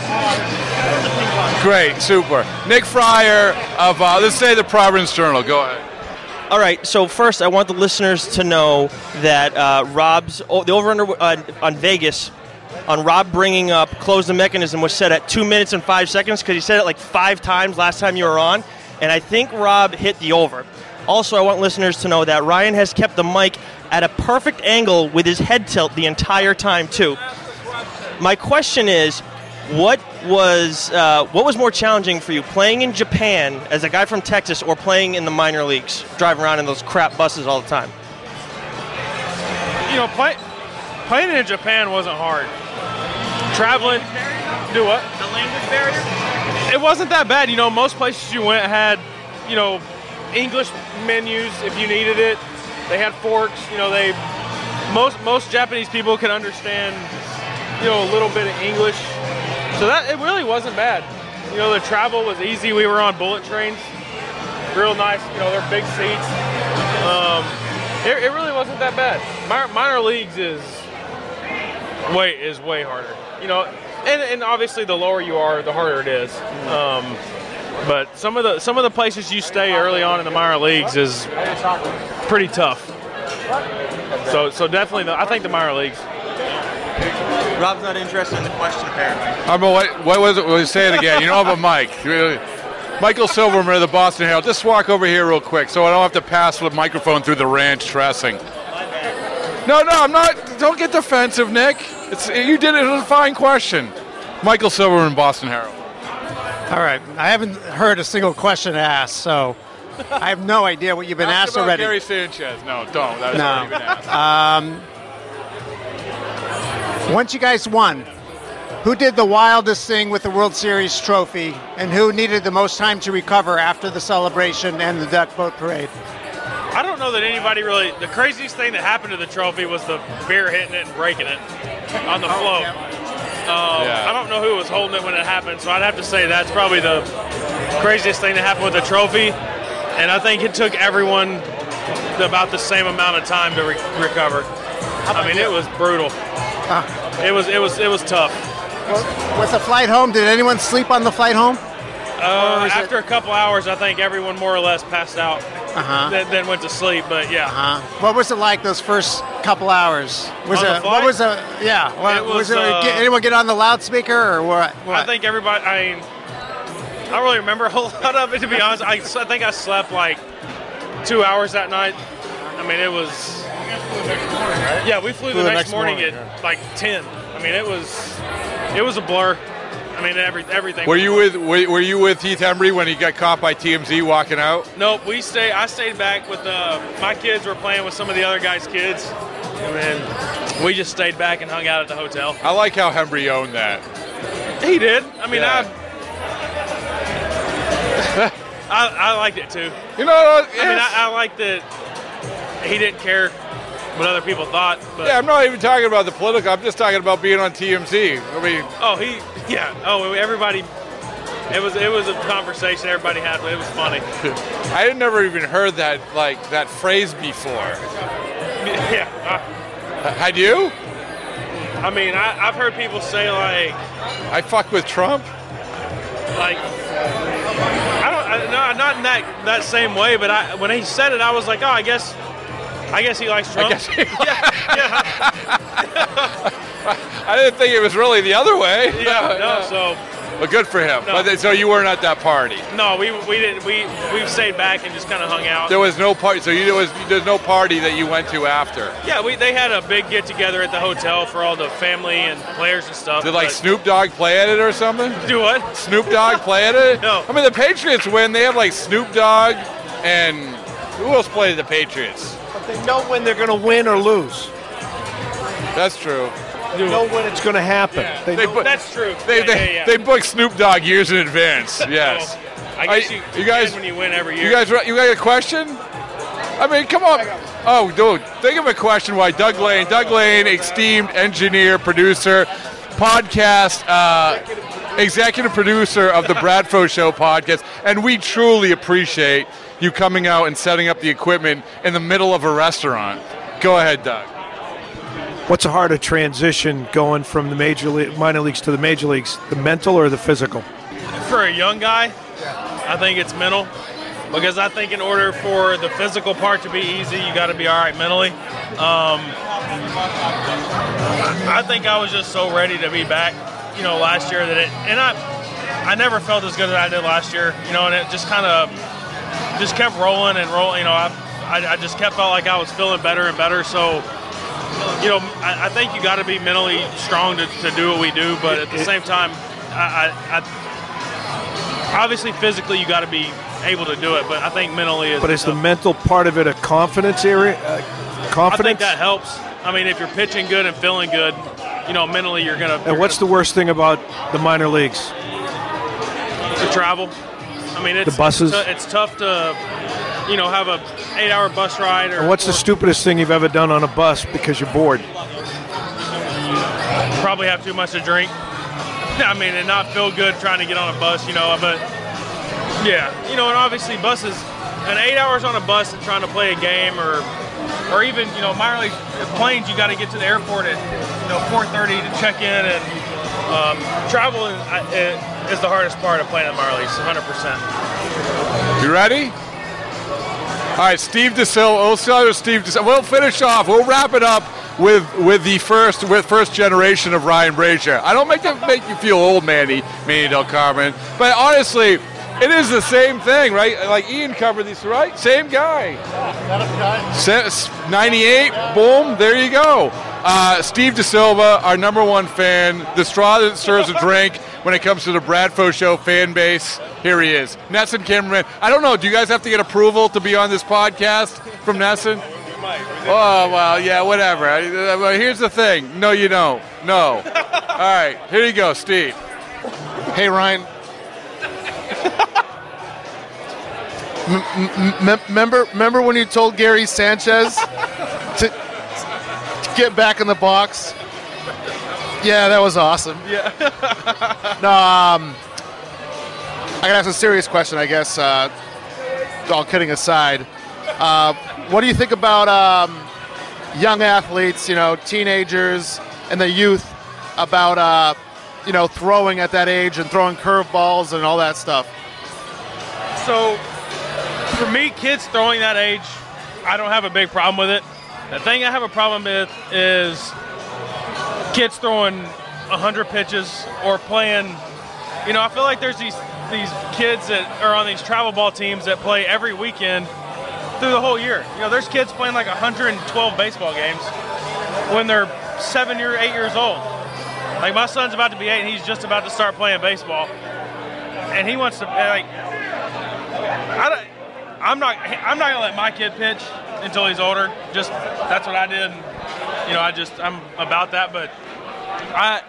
Speaker 2: Great, super. Nick Fryer of uh, let's say the Providence Journal. Go ahead.
Speaker 7: All right. So first, I want the listeners to know that uh, Rob's oh, the over/under uh, on Vegas. On Rob bringing up close the mechanism was set at two minutes and five seconds because he said it like five times last time you were on, and I think Rob hit the over. Also, I want listeners to know that Ryan has kept the mic at a perfect angle with his head tilt the entire time too. My question is, what was uh, what was more challenging for you, playing in Japan as a guy from Texas or playing in the minor leagues, driving around in those crap buses all the time?
Speaker 3: You know, play, playing in Japan wasn't hard. Traveling, do what?
Speaker 7: The language barrier?
Speaker 3: It wasn't that bad. You know, most places you went had, you know, English menus if you needed it. They had forks. You know, they most most Japanese people can understand, you know, a little bit of English. So that it really wasn't bad. You know, the travel was easy. We were on bullet trains, real nice. You know, they're big seats. Um, it, it really wasn't that bad. Minor, minor leagues is way is way harder. You know, and, and obviously the lower you are, the harder it is. Um, but some of the some of the places you stay early on in the minor leagues is pretty tough. So so definitely, the, I think the minor leagues.
Speaker 7: Rob's not interested in the question, apparently.
Speaker 2: I'm a, what, what was it? Well, say it again. You don't have a mic. Michael Silverman of the Boston Herald. Just walk over here real quick so I don't have to pass the microphone through the ranch dressing. No, no, I'm not. Don't get defensive, Nick. It's you did it. It was a fine question. Michael Silverman, Boston Herald.
Speaker 8: All right. I haven't heard a single question asked, so I have no idea what you've been
Speaker 2: Ask
Speaker 8: asked
Speaker 2: about
Speaker 8: already.
Speaker 2: Gary Sanchez. No, don't. That's
Speaker 8: no.
Speaker 2: already been asked.
Speaker 8: Um, once you guys won, who did the wildest thing with the World Series trophy, and who needed the most time to recover after the celebration and the duck boat parade?
Speaker 3: I don't know that anybody really. The craziest thing that happened to the trophy was the beer hitting it and breaking it on the float. Um,
Speaker 2: Yeah.
Speaker 3: I don't know who was holding it when it happened, so I'd have to say that's probably the craziest thing that happened with the trophy. And I think it took everyone about the same amount of time to re- recover. I mean, it was brutal.
Speaker 8: Uh,
Speaker 3: It was it was it was tough.
Speaker 8: was the flight home? Did anyone sleep on the flight home?
Speaker 3: Uh, after a couple hours, I think everyone more or less passed out.
Speaker 8: Uh-huh.
Speaker 3: Then, then went to sleep. But yeah.
Speaker 8: Uh-huh. What was it like those first couple hours? Was
Speaker 3: On the
Speaker 8: it?
Speaker 3: flight?
Speaker 8: What was it? Yeah. What,
Speaker 3: It
Speaker 8: was,
Speaker 3: was,
Speaker 8: it?
Speaker 3: uh,
Speaker 8: get, anyone get on the loudspeaker or what? what?
Speaker 3: I think everybody. I mean, I don't really remember a whole lot of it, to be honest. I, I think I slept like two hours that night. I mean, it was. Yeah, we flew, the, next morning,
Speaker 5: morning,
Speaker 3: at like ten. I mean, it was. It was a blur. I mean, every everything.
Speaker 2: Were you with Were, were you with Heath Embry when he got caught by T M Z walking out?
Speaker 3: Nope. We stay. I stayed back with uh, my kids. Were playing with some of the other guys' kids, and then we just stayed back and hung out at the hotel.
Speaker 2: I like how Embry owned that.
Speaker 3: He did. I mean,
Speaker 2: Yeah.
Speaker 3: I, I I liked it too.
Speaker 2: You know,
Speaker 3: I mean, I, I liked that he didn't care what other people thought. But
Speaker 2: yeah, I'm not even talking about the political. I'm just talking about being on T M Z. I mean,
Speaker 3: oh, he, yeah. Oh, everybody. It was it was a conversation everybody had. It was funny.
Speaker 2: I had never even heard that like that phrase before.
Speaker 3: Yeah.
Speaker 2: Had you?
Speaker 3: I, I mean, I, I've heard people say like,
Speaker 2: I fuck with Trump.
Speaker 3: like. I don't. I, no, not in that that same way. But I, when he said it, I was like, oh, I guess. I guess he likes Trump.
Speaker 2: I guess he
Speaker 3: yeah, yeah.
Speaker 2: I didn't think it was really the other way.
Speaker 3: Yeah, no, so.
Speaker 2: But good for him.
Speaker 3: No.
Speaker 2: But so you weren't at that party?
Speaker 3: No, we we didn't. We we stayed back and just kind of hung out.
Speaker 2: There was no party. So you there was there's no party that you went to after.
Speaker 3: Yeah, we they had a big get together at the hotel for all the family and players and stuff.
Speaker 2: Did like Snoop Dogg play at it or something?
Speaker 3: Do what?
Speaker 2: Snoop Dogg play at it?
Speaker 3: No.
Speaker 2: I mean the Patriots win. They have like Snoop Dogg and who else played the Patriots?
Speaker 9: But they know when they're going to win or lose.
Speaker 2: That's true.
Speaker 9: They know when it's going to happen.
Speaker 3: Yeah.
Speaker 9: They
Speaker 2: They
Speaker 9: know
Speaker 2: put-
Speaker 3: That's true.
Speaker 2: They
Speaker 3: yeah,
Speaker 2: they,
Speaker 3: yeah, yeah.
Speaker 2: they book Snoop Dogg years in advance. Yes.
Speaker 3: Well, I guess
Speaker 2: Are-
Speaker 3: you,
Speaker 2: you
Speaker 3: you
Speaker 2: guys-
Speaker 3: guys when you win every year.
Speaker 2: You guys, you got a question? I mean, come on. Oh, dude, think of a question why Doug Lane, Doug Lane, esteemed engineer, producer, podcast, uh, executive producer of the Bradfo Show podcast, and we truly appreciate you coming out and setting up the equipment in the middle of a restaurant. Go ahead, Doug.
Speaker 9: What's a harder transition going from the major league, minor leagues to the major leagues, the mental or the physical?
Speaker 3: For a young guy, I think it's mental. Because I think in order for the physical part to be easy, you got to be all right mentally. Um, I think I was just so ready to be back, you know, last year that it, and I, I never felt as good as I did last year, you know, and it just kind of, just kept rolling and rolling. You know, I, I, I just kept felt like I was feeling better and better. So, you know, I, I think you got to be mentally strong to, to do what we do, but at the same time, I, I, I obviously physically you got to be able to do it, but I think mentally is.
Speaker 9: But is the
Speaker 3: tough.
Speaker 9: mental part of it a confidence area? Uh, confidence?
Speaker 3: I think that helps. I mean, if you're pitching good and feeling good, you know, mentally you're gonna.
Speaker 9: And what's the worst thing about the minor leagues?
Speaker 3: the travel? I mean, it's
Speaker 9: The buses?
Speaker 3: It's, it's tough to, you know, have a eight-hour bus ride. Or
Speaker 9: And what's the
Speaker 3: or
Speaker 9: stupidest thing you've ever done on a bus because you're bored?
Speaker 3: probably have too much to drink. I mean, and not feel good trying to get on a bus, you know. But yeah, you know, and obviously buses, and eight hours on a bus and trying to play a game, or or even, you know, minor league planes, you got to get to the airport at, you know, four thirty to check in, and um, travel is, is the hardest part of playing in minor leagues, one hundred percent.
Speaker 2: You ready? All right, Steve DeSilva, Osader Steve DeSilva. We'll finish off. We'll wrap it up with with the first with first generation of Ryan Brazier. I don't make that make you feel old, Manny, Manny Del Carmen, but honestly, it is the same thing, right? Like Ian covered these, right? Same guy. ninety-eight, boom, there you go. Uh, Steve DeSilva, our number one fan, the straw that stirs a drink when it comes to the Bradfo Show fan base. Here he is. Nesson cameraman. I don't know, do you guys have to get approval to be on this podcast from Nesson? Oh, well, yeah, whatever. I, uh, well, here's the thing. No, you don't. No. All right, here you go, Steve.
Speaker 5: Hey, Ryan. M- m- remember, remember when you told Gary Sanchez to, to get back in the box? Yeah, that was awesome.
Speaker 3: Yeah.
Speaker 5: No, um, I gotta ask a serious question, I guess. Uh, all kidding aside, uh, what do you think about um, young athletes, you know, teenagers and the youth, about uh, you know, throwing at that age and throwing curveballs and all that stuff?
Speaker 3: So, for me, kids throwing that age, I don't have a big problem with it. The thing I have a problem with is kids throwing one hundred pitches or playing, you know, I feel like there's these these kids that are on these travel ball teams that play every weekend through the whole year. You know, there's kids playing like one hundred twelve baseball games when they're seven or eight years old. Like, my son's about to be eight and he's just about to start playing baseball. And he wants to, like, I don't, I'm not I'm not gonna let my kid pitch until he's older. Just, that's what I did. And, you know, I just, I'm about that. But I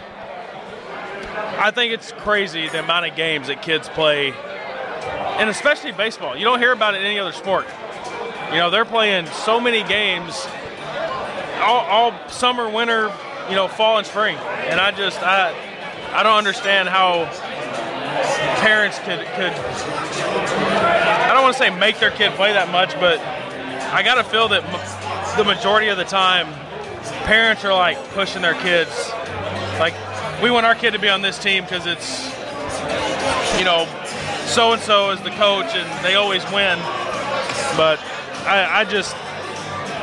Speaker 3: I think it's crazy the amount of games that kids play, and especially baseball. You don't hear about it in any other sport. You know, they're playing so many games all, all summer, winter, you know, fall and spring. And I just, I I don't understand how parents could, could I don't want to say make their kid play that much, but I got to feel that m- the majority of the time, parents are like pushing their kids. Like, we want our kid to be on this team because it's, you know, so-and-so is the coach and they always win. But I, I just,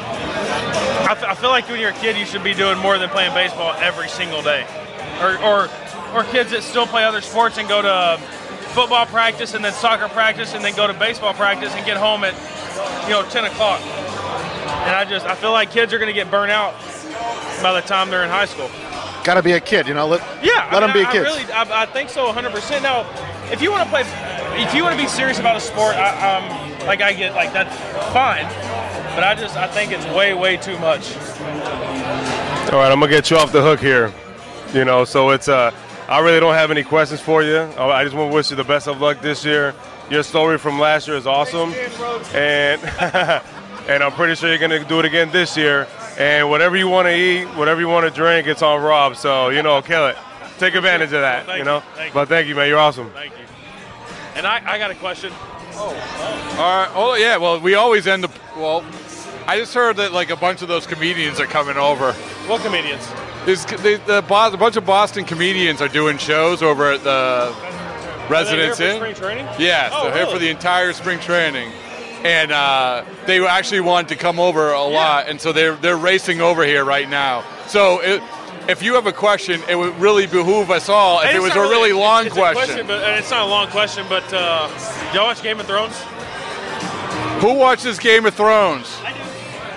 Speaker 3: I, f- I feel like when you're a kid, you should be doing more than playing baseball every single day, or or or kids that still play other sports and go to football practice and then soccer practice and then go to baseball practice and get home at you know ten o'clock. And I just I feel like kids are going to get burnt out by the time they're in high school.
Speaker 5: Got to be a kid, you know. Let,
Speaker 3: yeah,
Speaker 5: let
Speaker 3: I
Speaker 5: them
Speaker 3: mean,
Speaker 5: be
Speaker 3: I,
Speaker 5: kids.
Speaker 3: I really, I, I think so, one hundred percent. Now, if you want to play, if you want to be serious about a sport, I, um, like I get, like that's fine. But I just, I think it's way, way too much.
Speaker 10: All right, I'm gonna get you off the hook here. You know, so it's uh, I really don't have any questions for you. I just want to wish you the best of luck this year. Your story from last year is awesome, and and I'm pretty sure you're gonna do it again this year. And whatever you want to eat, whatever you want to drink, it's on Rob. So, you know, kill it. Take advantage of that,
Speaker 3: well,
Speaker 10: you know.
Speaker 3: You. Thank
Speaker 10: but
Speaker 3: you.
Speaker 10: thank you, man. You're awesome.
Speaker 3: Thank you. And I, I got a question.
Speaker 2: Oh. oh. All right. Oh, yeah. Well, we always end up, well, I just heard that, like, a bunch of those comedians are coming over.
Speaker 3: What comedians?
Speaker 2: There's, the, the, a bunch of Boston comedians are doing shows over at the Residence Inn.
Speaker 3: Spring training?
Speaker 2: Yes.
Speaker 3: Oh,
Speaker 2: they're
Speaker 3: really?
Speaker 2: here for the entire spring training. And uh, they actually wanted to come over a lot, yeah. and so they're they're racing over here right now. So it, if you have a question, it would really behoove us all if it was a really, really long
Speaker 3: it's
Speaker 2: question.
Speaker 3: A question but, and it's not a long question, but uh, do y'all watch Game of Thrones?
Speaker 2: Who watches Game of Thrones?
Speaker 3: I do.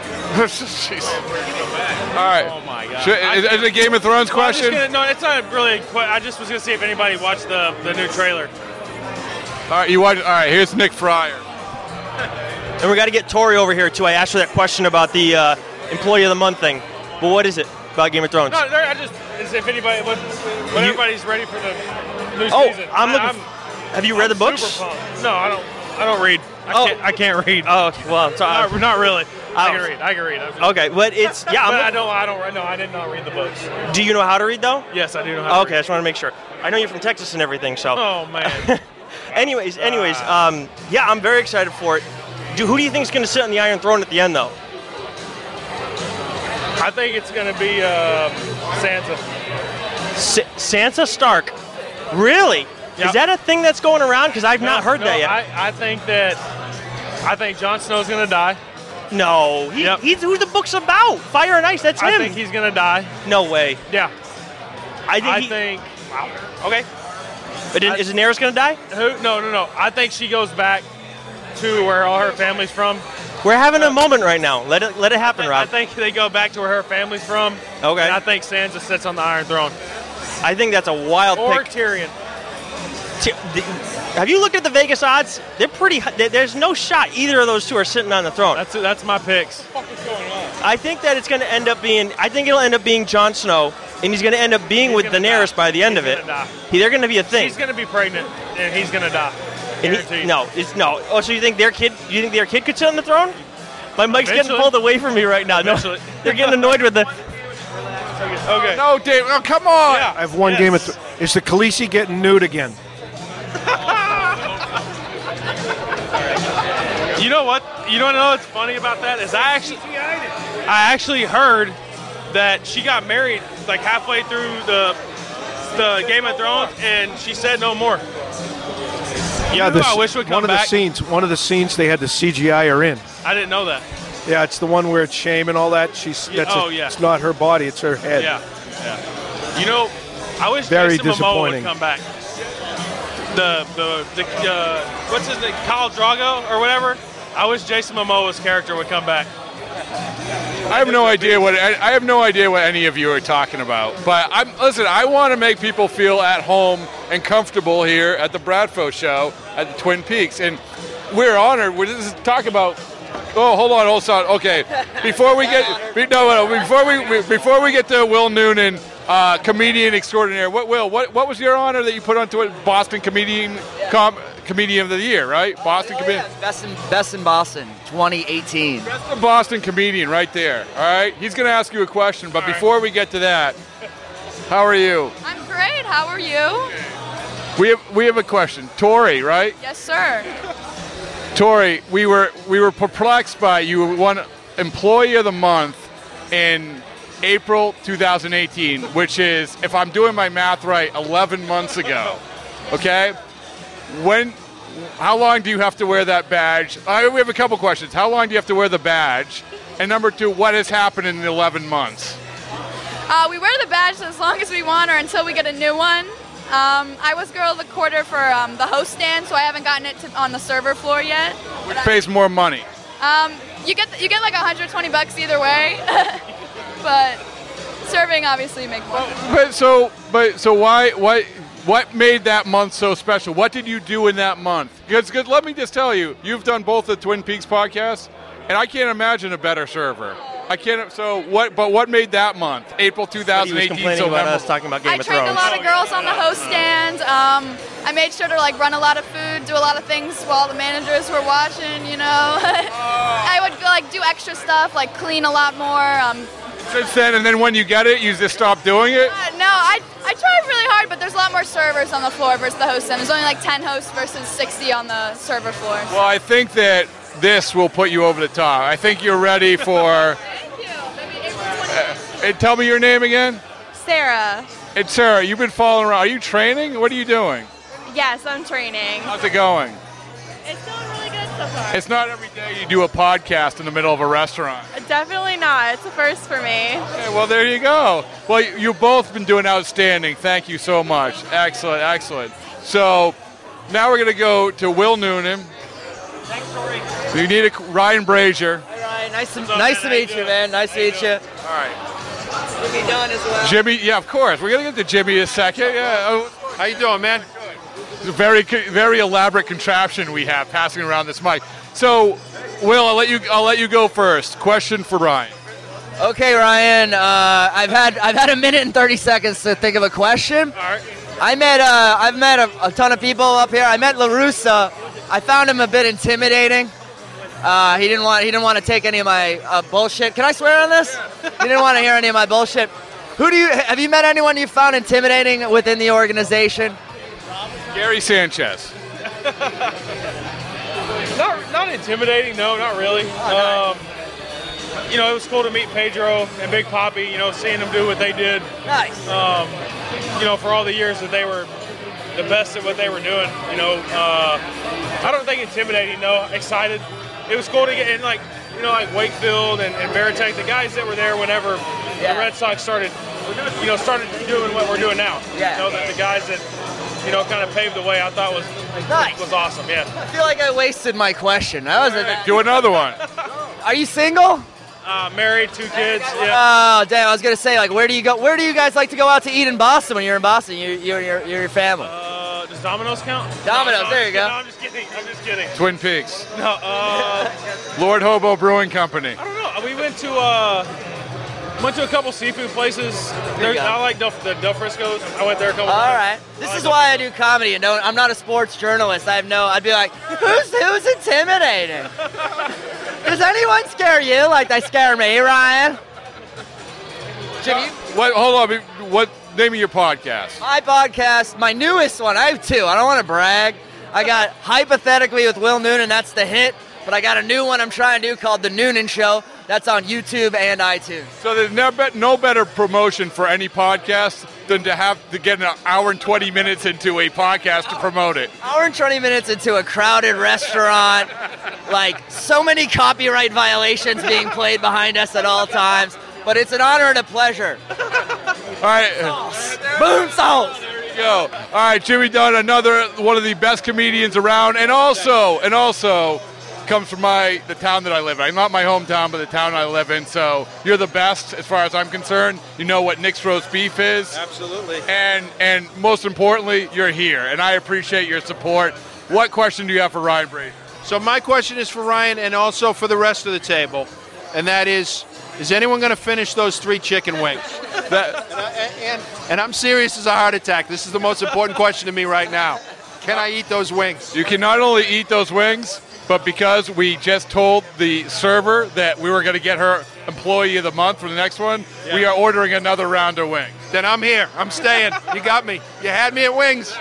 Speaker 2: All right.
Speaker 3: Oh my God.
Speaker 2: Should, is, is it a Game of Thrones
Speaker 3: well,
Speaker 2: question?
Speaker 3: Gonna, no, it's not really. I just was gonna see if anybody watched the the new trailer.
Speaker 2: All right, you watch. All right, here's Nick Fryer.
Speaker 7: And we got to get Tori over here, too. I asked her that question about the uh, Employee of the Month thing. But what is it about Game of Thrones?
Speaker 3: No, I just, is if anybody, when, when everybody's ready for the new
Speaker 7: oh,
Speaker 3: season.
Speaker 7: I'm looking.
Speaker 3: I'm,
Speaker 7: f- have you read
Speaker 3: I'm
Speaker 7: the books?
Speaker 3: Super pumped. No, I don't. I don't read. I,
Speaker 7: oh.
Speaker 3: can't, I can't read.
Speaker 7: Oh, okay. Well, I'm sorry.
Speaker 3: Not, not really. I
Speaker 7: Oh.
Speaker 3: can read. I can read. I'm just,
Speaker 7: Okay, but it's yeah.
Speaker 3: but
Speaker 7: I'm,
Speaker 3: I don't. I don't. No, I did not read the books.
Speaker 7: Do you know how to read though?
Speaker 3: Yes, I do know how.
Speaker 7: Oh,
Speaker 3: to
Speaker 7: okay,
Speaker 3: read.
Speaker 7: I just want to make sure. I know you're from Texas and everything, so.
Speaker 3: Oh man.
Speaker 7: anyways, anyways, um, yeah, I'm very excited for it. Do, who do you think is going to sit on the Iron Throne at the end, though?
Speaker 3: I think it's going to be uh, Sansa.
Speaker 7: S- Sansa Stark. Really?
Speaker 3: Yep.
Speaker 7: Is that a thing that's going around? Because I've
Speaker 3: no,
Speaker 7: not heard
Speaker 3: no,
Speaker 7: that yet.
Speaker 3: I, I think that I think Jon Snow's going to die.
Speaker 7: No, he,
Speaker 3: Yep.
Speaker 7: he's who's the book's about. Fire and Ice. That's him.
Speaker 3: I think he's going to die.
Speaker 7: No way.
Speaker 3: Yeah.
Speaker 7: I think.
Speaker 3: I
Speaker 7: he,
Speaker 3: think.
Speaker 7: Wow. Okay. But is, is Daenerys going to die?
Speaker 3: Who? No, no, no. I think she goes back to where all her family's from.
Speaker 7: We're having a moment right now. Let it let it happen,
Speaker 3: I,
Speaker 7: Rob.
Speaker 3: I think they go back to where her family's from.
Speaker 7: Okay.
Speaker 3: And I think Sansa sits on the Iron Throne.
Speaker 7: I think that's a wild
Speaker 3: Or
Speaker 7: pick.
Speaker 3: Tyrion.
Speaker 7: T- the, have you looked at the Vegas odds? They're pretty. There, there's no shot either of those two are sitting on the throne.
Speaker 3: That's that's my picks.
Speaker 7: I think that it's going to end up being. I think it'll end up being Jon Snow, and he's going to end up being
Speaker 3: He's
Speaker 7: with
Speaker 3: gonna
Speaker 7: Daenerys
Speaker 3: die.
Speaker 7: by the end
Speaker 3: He's
Speaker 7: of it.
Speaker 3: gonna die.
Speaker 7: He, they're going to be a thing.
Speaker 3: She's going to be pregnant, and he's going to die.
Speaker 7: And he-
Speaker 3: Guaranteed.
Speaker 7: no, it's no. Oh, so you think their kid? You think their kid could sit on the throne? My mic's getting
Speaker 3: Eventually.
Speaker 7: pulled away from me right now. No,
Speaker 3: Eventually.
Speaker 7: they're getting annoyed with the.
Speaker 3: Okay.
Speaker 2: No, Dave. Oh, come on.
Speaker 3: Yeah.
Speaker 9: I have one
Speaker 3: Yes.
Speaker 9: game of. Th- is the Khaleesi getting nude again?
Speaker 3: You know what? You don't know what's funny about that is I actually, I actually heard that she got married like halfway through the the Game of Thrones, and she said no more. You
Speaker 9: Yeah,
Speaker 3: know who
Speaker 9: the,
Speaker 3: I wish would come
Speaker 9: one of
Speaker 3: back?
Speaker 9: the scenes. One of the scenes they had the C G I her in.
Speaker 3: I didn't know that.
Speaker 9: Yeah, it's the one where it's shame and all that. She's
Speaker 3: Yeah,
Speaker 9: that's
Speaker 3: oh,
Speaker 9: a-
Speaker 3: yeah.
Speaker 9: It's not her body; it's her head.
Speaker 3: Yeah, yeah. You know, I wish
Speaker 9: Very
Speaker 3: Jason Momoa
Speaker 9: disappointing.
Speaker 3: would come back. The the the uh, what's his name? Khal Drogo or whatever. I wish Jason Momoa's character would come back.
Speaker 2: I have no idea what I, I have no idea what any of you are talking about. But I'm listen. I want to make people feel at home and comfortable here at the Bradfo Show at the Twin Peaks, and we're honored. We're just talking about. Oh, hold on, hold on. Okay, before we get be- no, no, before we, we before we get to Will Noonan, uh, comedian extraordinaire. What Will? What what was your honor that you put onto it? Boston comedian com, comedian of the year, right? Boston
Speaker 11: Oh,
Speaker 2: comedian.
Speaker 11: yeah, best in best in Boston, twenty eighteen.
Speaker 2: That's the Boston comedian right there. All right, he's going to ask you a question, but before we get to that, how are you?
Speaker 12: I'm great. How are you?
Speaker 2: We have we have a question. Tori, right?
Speaker 12: Yes, sir.
Speaker 2: Tori, we were we were perplexed by you won Employee of the Month in April two thousand eighteen, which is, if I'm doing my math right, eleven months ago. Okay? When? How long do you have to wear that badge? I, we have a couple questions. How long do you have to wear the badge? And number two, what has happened in the eleven months?
Speaker 12: Uh, we wear the badge as long as we want or until we get a new one. Um, I was girl of the quarter for um, the host stand, so I haven't gotten it to, on the server floor yet.
Speaker 2: Which pays more money?
Speaker 12: Um, you get you get like one hundred twenty bucks either way, but serving obviously make more.
Speaker 2: But so, but so why why what made that month so special? What did you do in that month? Because, because let me just tell you, you've done both the Twin Peaks podcasts, and I can't imagine a better server. I can't. So what? But what made that month, April two thousand eighteen,
Speaker 7: he was
Speaker 2: so
Speaker 7: about
Speaker 2: memorable?
Speaker 7: us talking about Game
Speaker 12: I
Speaker 7: of
Speaker 12: trained
Speaker 7: Thrones.
Speaker 12: a lot of girls on the host stand. Um, I made sure to like run a lot of food, do a lot of things while the managers were watching. You know, I would like do extra stuff, like clean a lot more. Um,
Speaker 2: Since then, and then when you get it, you just stop doing it?
Speaker 12: uh, no, I I tried really hard, but there's a lot more servers on the floor versus the host stand. There's only like ten hosts versus sixty on the server floor.
Speaker 2: Well, I think that this will put you over the top. I think you're ready for. Uh, and tell me your name again.
Speaker 13: Sarah.
Speaker 2: And Sarah, you've been following around. Are you training? What are you doing?
Speaker 13: Yes, I'm training.
Speaker 2: How's it going?
Speaker 13: It's going really good so far.
Speaker 2: It's not every day you do a podcast in the middle of a restaurant.
Speaker 13: Definitely not. It's a first for me.
Speaker 2: Okay, well, there you go. Well, you- you've both been doing outstanding. Thank you so much. Excellent, excellent. So now we're going to go to Will Noonan.
Speaker 7: Thanks, Tori.
Speaker 2: We need a Ryan Brazier.
Speaker 7: Hi, Ryan. Nice to, nice to meet you, man. Nice to meet you.
Speaker 2: All right.
Speaker 7: Jimmy Dunn as well.
Speaker 2: Jimmy, yeah, of course. We're going to get to Jimmy in a second. Yeah. Oh,
Speaker 14: How you doing, man?
Speaker 2: it's a very, very elaborate contraption we have passing around this mic. So, Will, I'll let you, I'll let you go first. Question for Ryan.
Speaker 11: Okay, Ryan. Uh, I've had I've had a minute and thirty seconds to think of a question.
Speaker 14: All right.
Speaker 11: I met uh, I've met a, a ton of people up here. I met LaRussa. I found him a bit intimidating. Uh, he didn't want he didn't want to take any of my uh, bullshit. Can I swear on this? He didn't want to hear any of my bullshit. Who do you have you met anyone you found intimidating within the organization?
Speaker 2: Gary Sanchez.
Speaker 3: Not, not intimidating, no, not really. Um, you know, it was cool to meet Pedro and Big Papi, you know, seeing them do what they did.
Speaker 11: Nice.
Speaker 3: Um, you know, for all the years that they were the best at what they were doing, you know. Uh, I don't think intimidating, though. Excited. It was cool to get in, like, you know, like Wakefield and, and Veritek, the guys that were there whenever
Speaker 11: Yeah.
Speaker 3: the Red Sox started, you know, started doing what we're doing now.
Speaker 11: Yeah.
Speaker 3: You know, the, the guys that, you know, kind of paved the way, I thought was
Speaker 11: Nice.
Speaker 3: was awesome, yeah.
Speaker 11: I feel like I wasted my question. That was a,
Speaker 2: Do another one.
Speaker 11: Are you single?
Speaker 3: Uh, married, two kids, yeah.
Speaker 11: Oh, damn! I was gonna say, like, where do you go? Where do you guys like to go out to eat in Boston when you're in Boston? You, you, and your, your family.
Speaker 3: Uh, does Domino's count?
Speaker 11: Domino's,
Speaker 3: No, no,
Speaker 11: there you go.
Speaker 3: No, I'm just kidding. I'm just kidding.
Speaker 2: Twin Peaks.
Speaker 3: No, uh,
Speaker 2: Lord Hobo Brewing Company.
Speaker 3: I don't know. We went to uh, went to a couple seafood places. There, I like Del, the Del Frisco's. I went there a couple
Speaker 11: All
Speaker 3: times.
Speaker 11: right. This is why I do comedy, and don't, I'm not a sports journalist. I have no. I'd be like, who's who's intimidating? Does anyone scare you like they scare me, Ryan? Jimmy,
Speaker 2: What? Hold on. What? Name of your podcast?
Speaker 11: my podcast, my newest one. I have two. I don't want to brag. I got Hypothetically with Will Noonan. That's the hit. But I got a new one I'm trying to do called The Noonan Show. That's on YouTube and iTunes.
Speaker 2: So there's never no better promotion for any podcast than to have to get an hour and twenty minutes into a podcast to promote it.
Speaker 11: Hour and twenty minutes into a crowded restaurant, like so many copyright violations being played behind us at all times. But it's an honor and a pleasure.
Speaker 2: All right.
Speaker 11: Boom sauce.
Speaker 2: There you go. All right, Jimmy Dunn, another one of the best comedians around, and also, and also comes from my the town that I live in. Not my hometown, but the town I live in. So you're the best as far as I'm concerned. You know what Nick's roast beef is.
Speaker 14: Absolutely.
Speaker 2: And and most importantly, you're here, and I appreciate your support. What question do you have for Ryan Brazier?
Speaker 14: So my question is for Ryan and also for the rest of the table, and that is, is anyone going to finish those three chicken wings? That, and, I, and, and I'm serious as a heart attack. This is the most important question to me right now. Can I eat those wings?
Speaker 2: You can not only eat those wings, but because we just told the server that we were going to get her Employee of the Month for the next one,
Speaker 14: Yeah.
Speaker 2: we are ordering another round of wings.
Speaker 14: Then I'm here. I'm staying. You got me. You had me at wings.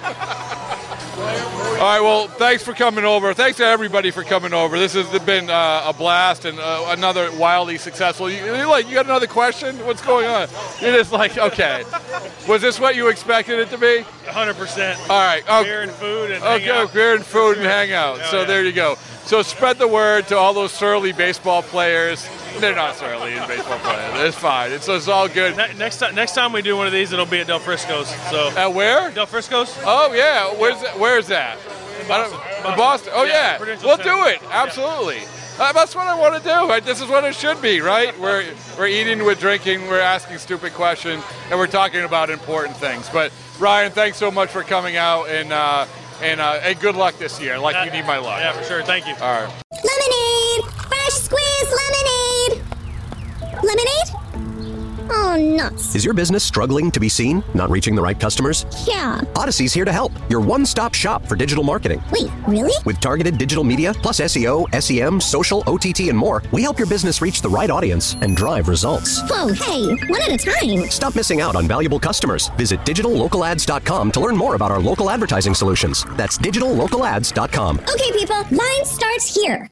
Speaker 2: All right, well, thanks for coming over. Thanks to everybody for coming over. This has been uh, a blast and uh, another wildly successful. You, you like, you got another question? What's going on? You're just like, okay. Was this what you expected it to be?
Speaker 3: one hundred percent.
Speaker 2: All right. Oh,
Speaker 3: Beer and food and
Speaker 2: okay,
Speaker 3: hang out.
Speaker 2: beer and food and hang out.
Speaker 3: Oh,
Speaker 2: so
Speaker 3: yeah.
Speaker 2: there you go. So spread the word to all those surly baseball players. They're not surly in baseball players. It's fine. It's, it's all good.
Speaker 3: Ne- next time, next time we do one of these, it'll be at Del Frisco's. So
Speaker 2: at where?
Speaker 3: Del Frisco's.
Speaker 2: Oh yeah. Where's that? Where's that?
Speaker 3: In Boston.
Speaker 2: Boston. Boston. Oh yeah.
Speaker 3: yeah.
Speaker 2: We'll
Speaker 3: Center.
Speaker 2: do it. Absolutely. Yeah. Uh, that's what I want to do. Right? This is what it should be, right? We're we're eating, we're drinking, we're asking stupid questions, and we're talking about important things. But Ryan, thanks so much for coming out, and uh, and uh, and good luck this year. Like uh, you need my luck.
Speaker 3: Yeah, for sure. Thank you.
Speaker 2: All right.
Speaker 15: Lemonade! Fresh squeezed lemonade! Lemonade? Oh, nuts.
Speaker 16: Is your business struggling to be seen? Not reaching the right customers?
Speaker 15: Yeah.
Speaker 16: Odyssey's here to help. Your one-stop shop for digital marketing.
Speaker 15: Wait, really?
Speaker 16: With targeted digital media, plus S E O, S E M, social, O T T, and more, we help your business reach the right audience and drive results.
Speaker 15: Whoa, hey, one at a time.
Speaker 16: Stop missing out on valuable customers. Visit digital local ads dot com to learn more about our local advertising solutions. That's digital local ads dot com.
Speaker 15: Okay, people, line starts here.